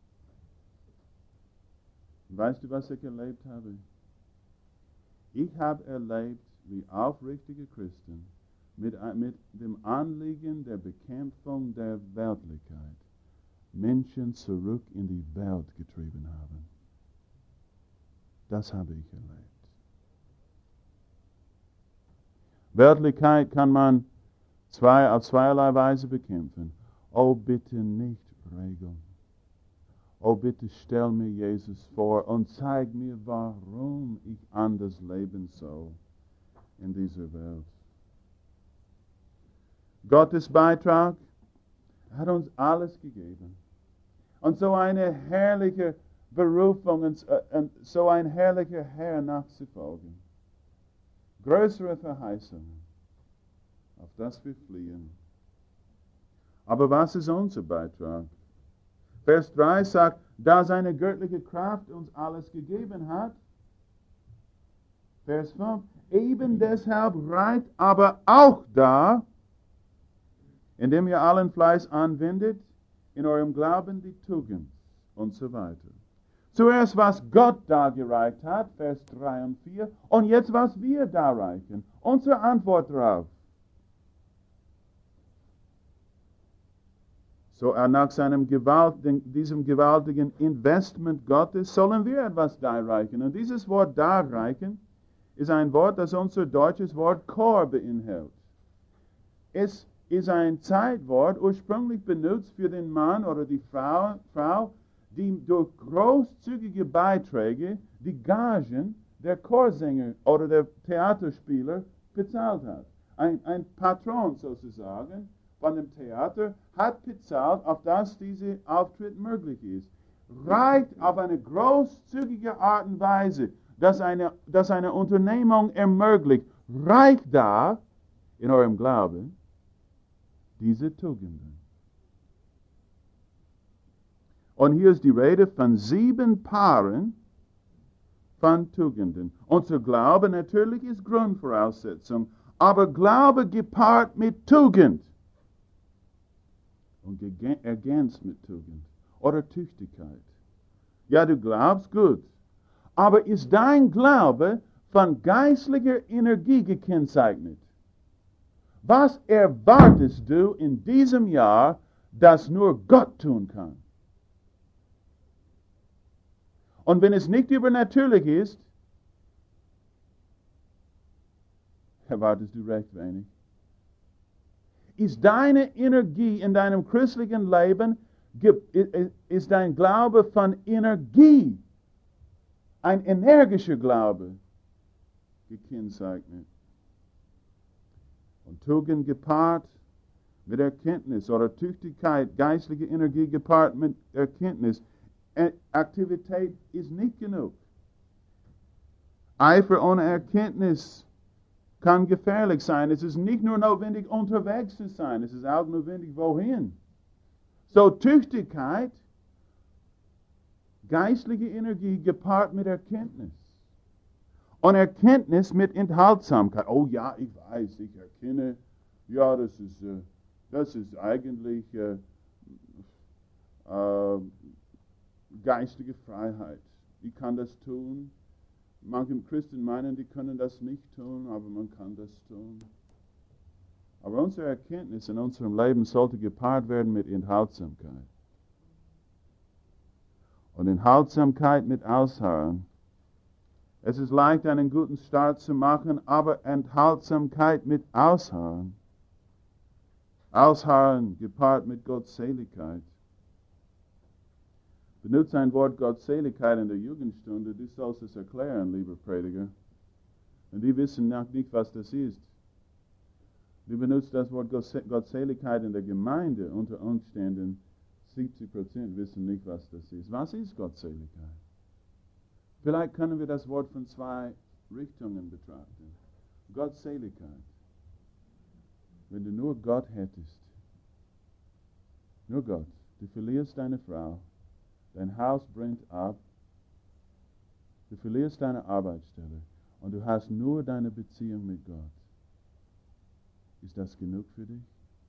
Speaker 1: Weißt du, was ich erlebt habe? Ich habe erlebt, wie aufrichtige Christen mit, mit dem Anliegen der Bekämpfung der Weltlichkeit Menschen zurück in die Welt getrieben haben. Das habe ich erlebt. Weltlichkeit kann man zwei, auf zweierlei Weise bekämpfen. Oh, bitte nicht Regeln. Oh, bitte stell mir Jesus vor und zeig mir, warum ich anders leben soll in dieser Welt. Gottes Beitrag hat uns alles gegeben. Und so eine herrliche Berufung und, und so ein herrlicher Herr nachzufolgen. Größere Verheißungen, auf das wir fliehen. Aber was ist unser Beitrag? Vers drei sagt, da seine göttliche Kraft uns alles gegeben hat. Vers fünf, eben deshalb reicht aber auch da, indem ihr allen Fleiß anwendet, in eurem Glauben die Tugend und so weiter. Zuerst, was Gott da gereicht hat, Vers drei und vier, und jetzt, was wir da reichen. Unsere Antwort darauf. So nach seinem Gewalt, diesem gewaltigen Investment Gottes sollen wir etwas darreichen. Und dieses Wort darreichen ist ein Wort, das unser deutsches Wort Chor beinhaltet. Es ist ein Zeitwort, ursprünglich benutzt für den Mann oder die Frau, Frau die durch großzügige Beiträge die Gagen der Chorsänger oder der Theaterspieler bezahlt hat. Ein, ein Patron sozusagen von dem Theater hat bezahlt, auf dass dieser Auftritt möglich ist. Reicht auf eine großzügige Art und Weise, dass eine, dass eine Unternehmung ermöglicht, reicht da in eurem Glauben diese Tugenden. Und hier ist die Rede von sieben Paaren von Tugenden. Unser Glaube natürlich ist Grundvoraussetzung, aber Glaube gepaart mit Tugend und ergänzt mit Tugend oder Tüchtigkeit. Ja, du glaubst, gut. Aber ist dein Glaube von geistlicher Energie gekennzeichnet? Was erwartest du in diesem Jahr, das nur Gott tun kann? Und wenn es nicht übernatürlich ist, erwartest du recht wenig. Ist deine Energie in deinem christlichen Leben, ist dein Glaube von Energie, ein energischer Glaube, gekennzeichnet? Und Tugend gepaart mit Erkenntnis oder Tüchtigkeit, geistliche Energie gepaart mit Erkenntnis. Aktivität ist nicht genug. Eifer ohne Erkenntnis kann gefährlich sein. Es ist nicht nur notwendig, unterwegs zu sein, es ist auch notwendig, wohin. So Tüchtigkeit, geistliche Energie gepaart mit Erkenntnis. Und Erkenntnis mit Enthaltsamkeit. Oh ja, ich weiß, ich erkenne, ja, das ist, äh, das ist eigentlich äh, äh, geistige Freiheit. Ich kann das tun. Manche Christen meinen, die können das nicht tun, aber man kann das tun. Aber unsere Erkenntnis in unserem Leben sollte gepaart werden mit Enthaltsamkeit. Und Enthaltsamkeit mit Ausharren. Es ist leicht, einen guten Start zu machen, aber Enthaltsamkeit mit Ausharren. Ausharren gepaart mit Gottseligkeit. Benutze ein Wort Gottseligkeit in der Jugendstunde, du sollst es erklären, lieber Prediger. Und die wissen noch nicht, was das ist. Du benutzt das Wort Gottseligkeit in der Gemeinde, unter Umständen siebzig Prozent wissen nicht, was das ist. Was ist Gottseligkeit? Vielleicht können wir das Wort von zwei Richtungen betrachten. Gottseligkeit. Wenn du nur Gott hättest, nur Gott, du verlierst deine Frau, dein Haus brennt ab, du verlierst deine Arbeitsstelle und du hast nur deine Beziehung mit Gott. Ist das genug für dich?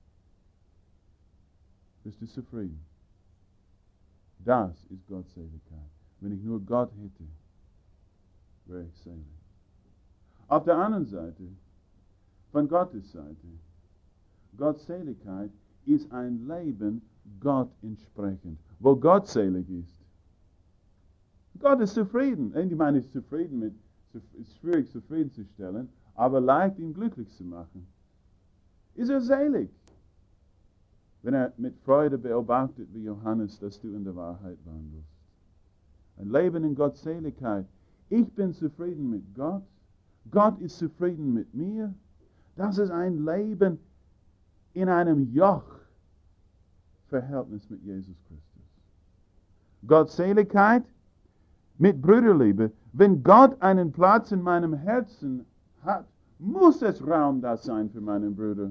Speaker 1: Bist du zufrieden? Das ist Gottseligkeit. Wenn ich nur Gott hätte, wäre ich selig. Auf der anderen Seite, von Gottes Seite, Gottseligkeit ist ein Leben Gott entsprechend, wo Gott selig ist. Gott ist zufrieden. Ich meine, ist zufrieden mit, es ist schwierig zufriedenzustellen, aber leicht ihn glücklich zu machen. Ist er selig, wenn er mit Freude beobachtet, wie Johannes, dass du in der Wahrheit wandelst. Ein Leben in Gottseligkeit. Ich bin zufrieden mit Gott. Gott ist zufrieden mit mir. Das ist ein Leben in einem Joch-Verhältnis mit Jesus Christus. Gottseligkeit mit Brüderliebe. Wenn Gott einen Platz in meinem Herzen hat, muss es Raum da sein für meinen Bruder.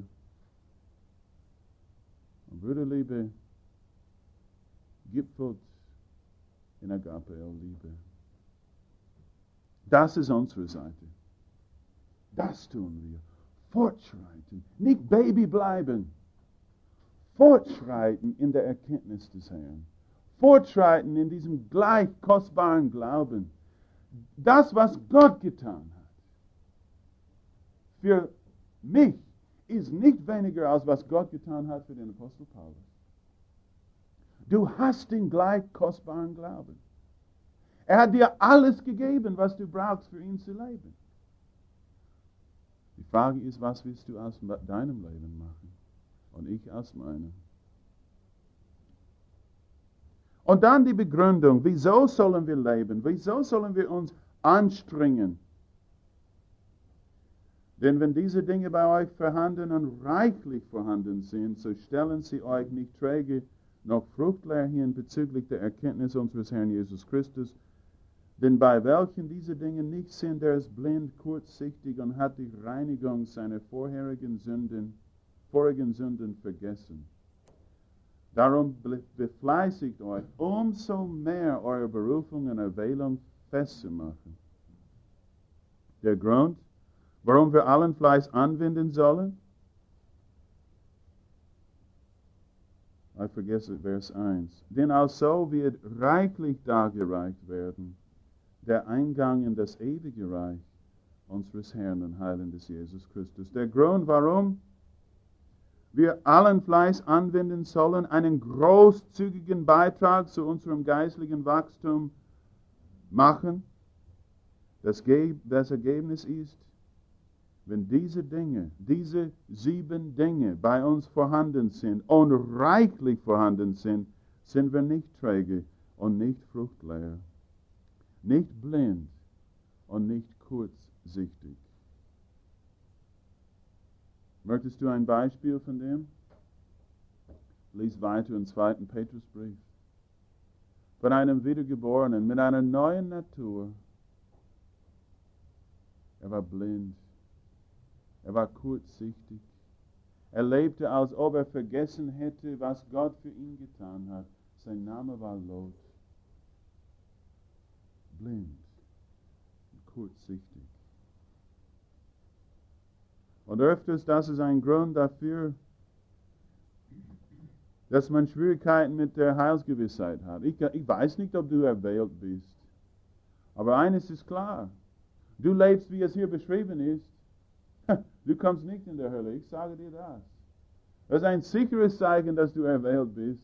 Speaker 1: Und Brüderliebe gipfelt in Agapeo-Liebe. Das ist unsere Seite. Das tun wir. Fortschreiten. Nicht Baby bleiben. Fortschreiten in der Erkenntnis des Herrn. Fortschreiten in diesem gleich kostbaren Glauben. Das, was Gott getan hat, für mich ist nicht weniger, als was Gott getan hat für den Apostel Paulus. Du hast den gleich kostbaren Glauben. Er hat dir alles gegeben, was du brauchst, für ihn zu leben. Die Frage ist, was willst du aus deinem Leben machen? Und ich aus meinem. Und dann die Begründung, wieso sollen wir leben? Wieso sollen wir uns anstrengen? Denn wenn diese Dinge bei euch vorhanden und reichlich vorhanden sind, so stellen sie euch nicht träge noch fruchtleer hin bezüglich der Erkenntnis unseres Herrn Jesus Christus. Denn bei welchen diese Dinge nicht sind, der ist blind, kurzsichtig und hat die Reinigung seiner vorherigen Sünden, vorigen Sünden vergessen. Darum befleißigt euch, umso mehr eure Berufung und Erwählung festzumachen. Der Grund, warum wir allen Fleiß anwenden sollen? Ich vergesse Vers eins. Denn also wird reichlich dargereicht werden der Eingang in das ewige Reich unseres Herrn und Heilandes Jesus Christus. Der Grund, warum wir allen Fleiß anwenden sollen, einen großzügigen Beitrag zu unserem geistlichen Wachstum machen, das, Ge- das Ergebnis ist, wenn diese Dinge, diese sieben Dinge bei uns vorhanden sind und reichlich vorhanden sind, sind wir nicht träge und nicht fruchtleer, nicht blind und nicht kurzsichtig. Möchtest du ein Beispiel von dem? Lies weiter im zweiten Petrusbrief. Von einem Wiedergeborenen mit einer neuen Natur. Er war blind. Er war kurzsichtig. Er lebte, als ob er vergessen hätte, was Gott für ihn getan hat. Sein Name war Lot. Blind und kurzsichtig. Und öfters, das ist ein Grund dafür, dass man Schwierigkeiten mit der Heilsgewissheit hat. Ich, ich weiß nicht, ob du erwählt bist. Aber eines ist klar. Du lebst, wie es hier beschrieben ist. Du kommst nicht in der Hölle. Ich sage dir das. Das ist ein sicheres Zeichen, dass du erwählt bist.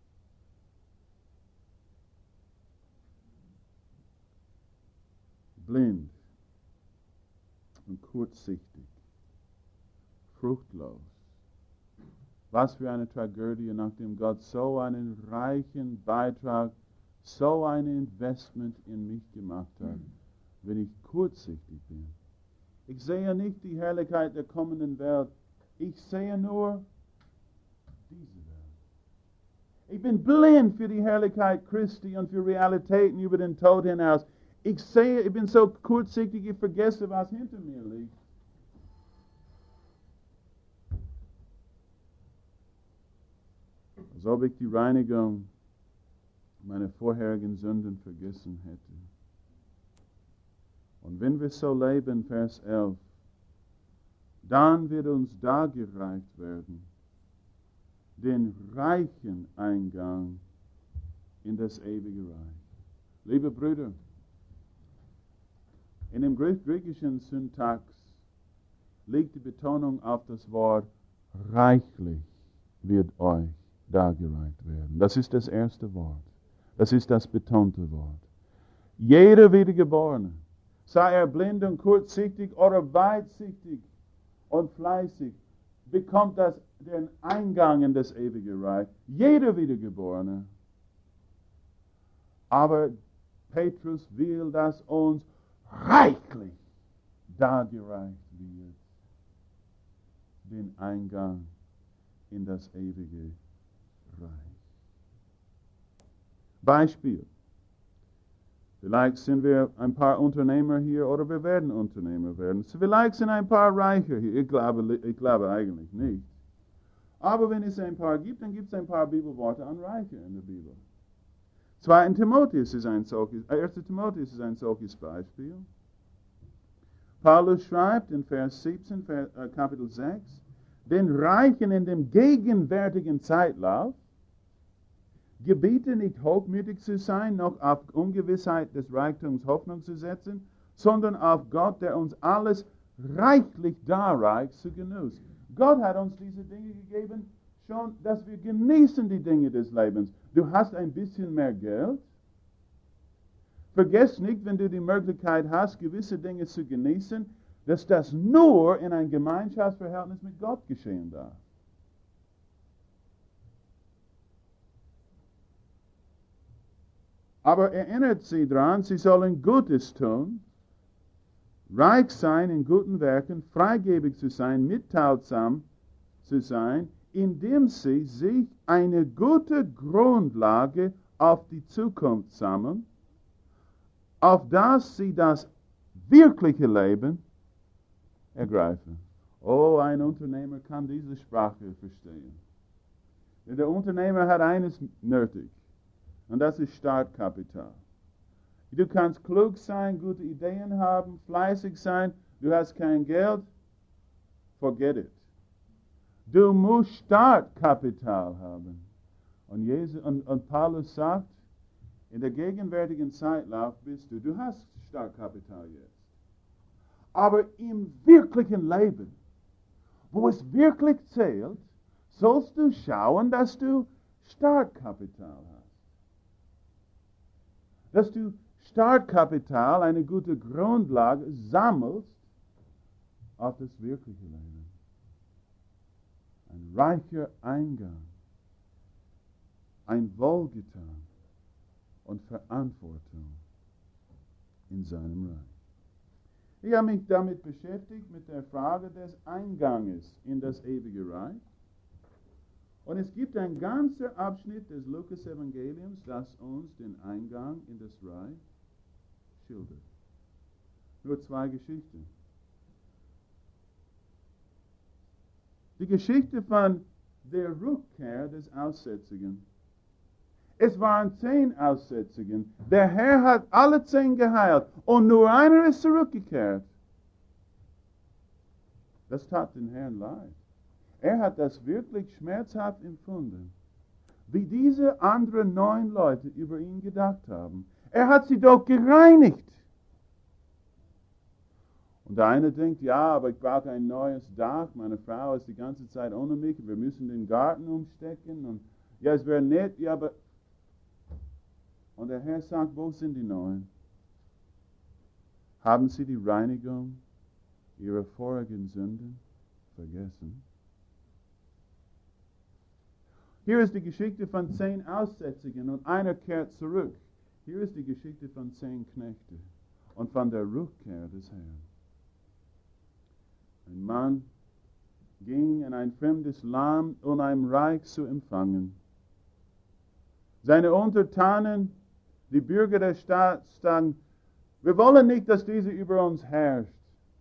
Speaker 1: Blind und kurzsichtig. Fruchtlos. Was für eine Tragödie, nachdem Gott so einen reichen Beitrag, so ein Investment in mich gemacht hat, wenn ich kurzsichtig bin. Ich sehe nicht die Herrlichkeit der kommenden Welt. Ich sehe nur diese Welt. Ich bin blind für die Herrlichkeit Christi und für Realitäten über den Tod hinaus. Ich sehe, ich bin so kurzsichtig, ich vergesse, was hinter mir liegt. Als ob ich die Reinigung meiner vorherigen Sünden vergessen hätte. Und wenn wir so leben, Vers elf, dann wird uns dargereicht werden, den reichen Eingang in das ewige Reich. Liebe Brüder, in dem griechischen Syntax liegt die Betonung auf das Wort reichlich wird euch dargereicht werden. Das ist das erste Wort. Das ist das betonte Wort. Jeder Wiedergeborene, sei er blind und kurzsichtig oder weitsichtig und fleißig, bekommt das den Eingang in das ewige Reich. Jeder Wiedergeborene. Aber Petrus will, dass uns reichlich dargereicht wird, den Eingang in das ewige Reich. Beispiel. Vielleicht sind wir ein paar Unternehmer hier oder wir werden Unternehmer werden. Vielleicht sind ein paar Reiche hier. Ich glaube, ich glaube eigentlich nicht. Aber wenn es ein paar gibt, dann gibt es ein paar Bibelworte an Reiche in der Bibel. Zweiter Timotheus ist ein solches, Erster Timotheus ist ein solches Beispiel. Paulus schreibt in Vers siebzehn, Vers, äh, Kapitel sechs, den Reichen in dem gegenwärtigen Zeitlauf gebiete nicht hochmütig zu sein, noch auf Ungewissheit des Reichtums Hoffnung zu setzen, sondern auf Gott, der uns alles reichlich darreicht zu Genuss. Gott hat uns diese Dinge gegeben, schon, dass wir genießen die Dinge des Lebens. Du hast ein bisschen mehr Geld. Vergiss nicht, wenn du die Möglichkeit hast, gewisse Dinge zu genießen, dass das nur in ein Gemeinschaftsverhältnis mit Gott geschehen darf. Aber erinnert sie daran, sie sollen Gutes tun, reich sein in guten Werken, freigebig zu sein, mitteilsam zu sein, indem sie sich eine gute Grundlage auf die Zukunft sammeln, auf das sie das wirkliche Leben ergreifen. Oh, ein Unternehmer kann diese Sprache verstehen. Der Unternehmer hat eines nötig, und das ist Startkapital. Du kannst klug sein, gute Ideen haben, fleißig sein, du hast kein Geld, forget it. Du musst Startkapital haben. Und, Jesus, und, und Paulus sagt, in der gegenwärtigen Zeitlauf bist du, du hast Startkapital jetzt. Aber im wirklichen Leben, wo es wirklich zählt, sollst du schauen, dass du Startkapital hast. Dass du Startkapital, eine gute Grundlage, sammelst auf das wirkliche Leben. Ein reicher Eingang, ein Wohlgetan und Verantwortung in seinem Reich. Ich habe mich damit beschäftigt, mit der Frage des Einganges in das ewige Reich. Und es gibt ein ganzer Abschnitt des Lukas-Evangeliums, das uns den Eingang in das Reich schildert. Nur zwei Geschichten. Die Geschichte von der Rückkehr des Aussätzigen. Es waren zehn Aussätzigen. Der Herr hat alle zehn geheilt und nur einer ist zurückgekehrt. Das tat den Herrn leid. Er hat das wirklich schmerzhaft empfunden, wie diese anderen neun Leute über ihn gedacht haben. Er hat sie doch gereinigt. Und der eine denkt, ja, aber ich brauche ein neues Dach. Meine Frau ist die ganze Zeit ohne mich. Wir müssen den Garten umstecken. Und ja, es wäre nett, ja, aber... Und der Herr sagt, wo sind die neun? Haben sie die Reinigung ihrer vorigen Sünden vergessen? Hier ist die Geschichte von zehn Aussätzigen und einer kehrt zurück. Hier ist die Geschichte von zehn Knechten und von der Rückkehr des Herrn. Ein Mann ging in ein fremdes Land, um ein Reich zu empfangen. Seine Untertanen, die Bürger der Stadt, sagen, wir wollen nicht, dass diese über uns herrscht.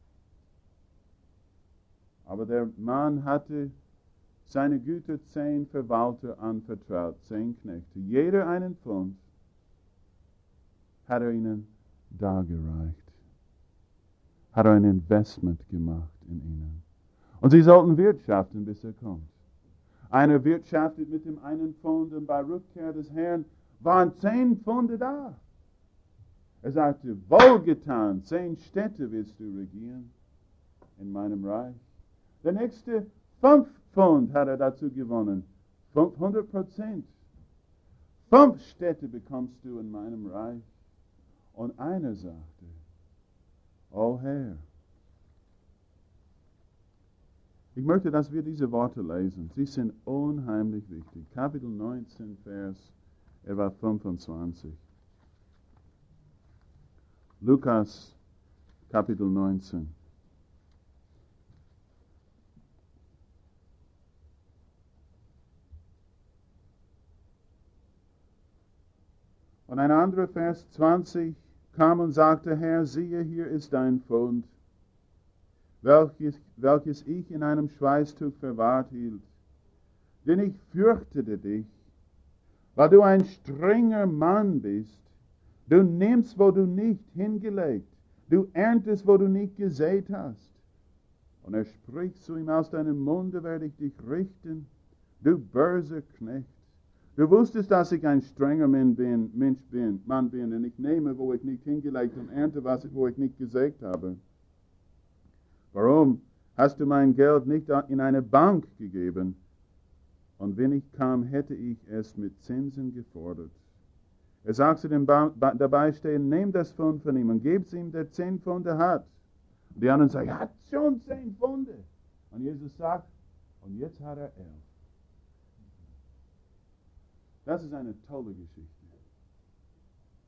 Speaker 1: Aber der Mann hatte seine Güter zehn Verwalter anvertraut, zehn Knechte. Jeder einen Pfund hat er ihnen dargereicht. Hat er ein Investment gemacht in ihnen. Und sie sollten wirtschaften, bis er kommt. Einer wirtschaftet mit dem einen Pfund und bei Rückkehr des Herrn waren zehn Pfunde da. Er sagte, wohlgetan, zehn Städte willst du regieren in meinem Reich. Der nächste, fünf Pfund hat er dazu gewonnen. fünfhundert Prozent. Fünf Städte bekommst du in meinem Reich. Und einer sagte, O Herr, ich möchte, dass wir diese Worte lesen. Sie sind unheimlich wichtig. Kapitel neunzehn, Vers etwa fünfundzwanzig. Lukas, Kapitel neunzehn. Und ein anderer Vers zwanzig kam und sagte, Herr, siehe, hier ist dein Pfund, welches, welches ich in einem Schweißtuch verwahrt hielt. Denn ich fürchtete dich, weil du ein strenger Mann bist. Du nimmst, wo du nicht hingelegt, du erntest, wo du nicht gesät hast. Und er spricht zu ihm, aus deinem Munde werde ich dich richten, du böser Knecht. Du wusstest, dass ich ein strenger Mann bin, Mensch bin, Mann bin, und ich nehme, wo ich nicht hingelegt und ernte, was, wo ich nicht gesägt habe. Warum hast du mein Geld nicht in eine Bank gegeben? Und wenn ich kam, hätte ich es mit Zinsen gefordert. Er sagt zu dem ba- ba- dabei stehen, nimm das Pfund von ihm und gib es ihm, der zehn Pfunde hat. Und die anderen sagen, er hat schon zehn Pfunde. Und Jesus sagt, und jetzt hat er elf. Das ist eine tolle Geschichte.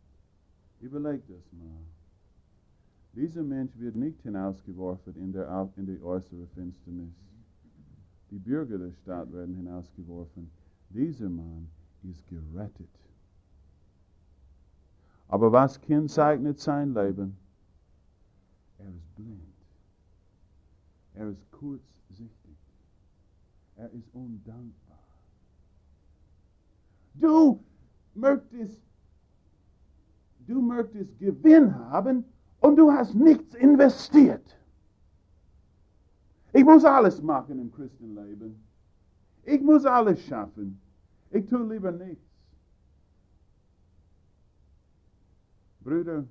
Speaker 1: Überleg das mal. Dieser Mensch wird nicht hinausgeworfen in, der, in die äußere Finsternis. Die Bürger der Stadt werden hinausgeworfen. Dieser Mann ist gerettet. Aber was kennzeichnet sein Leben? Er ist blind. Er ist kurzsichtig. Er ist undankbar. Du möchtest, du möchtest Gewinn haben und du hast nichts investiert. Ich muss alles machen im Christenleben. Ich muss alles schaffen. Ich tue lieber nichts. Brüder,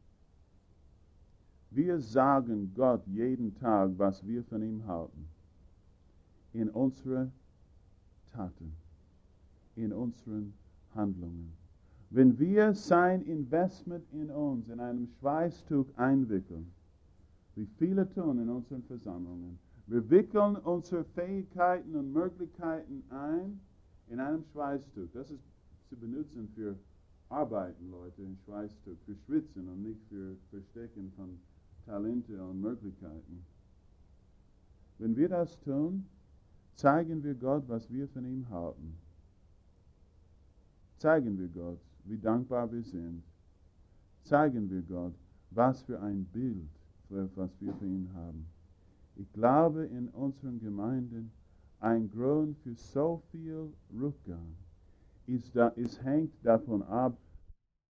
Speaker 1: wir sagen Gott jeden Tag, was wir von ihm halten. In unseren Taten, in unseren Handlungen. Wenn wir sein Investment in uns in einem Schweißtuch einwickeln, wie viele tun in unseren Versammlungen, wir wickeln unsere Fähigkeiten und Möglichkeiten ein in einem Schweißtuch. Das ist zu benutzen für Arbeiten, Leute, in Schweißtuch, für Schwitzen und nicht für Verstecken von Talente und Möglichkeiten. Wenn wir das tun, zeigen wir Gott, was wir von ihm halten. Zeigen wir Gott, wie dankbar wir sind. Zeigen wir Gott, was für ein Bild, was wir für ihn haben. Ich glaube, in unseren Gemeinden ein Grund für so viel Rückgang ist, da, es hängt davon ab,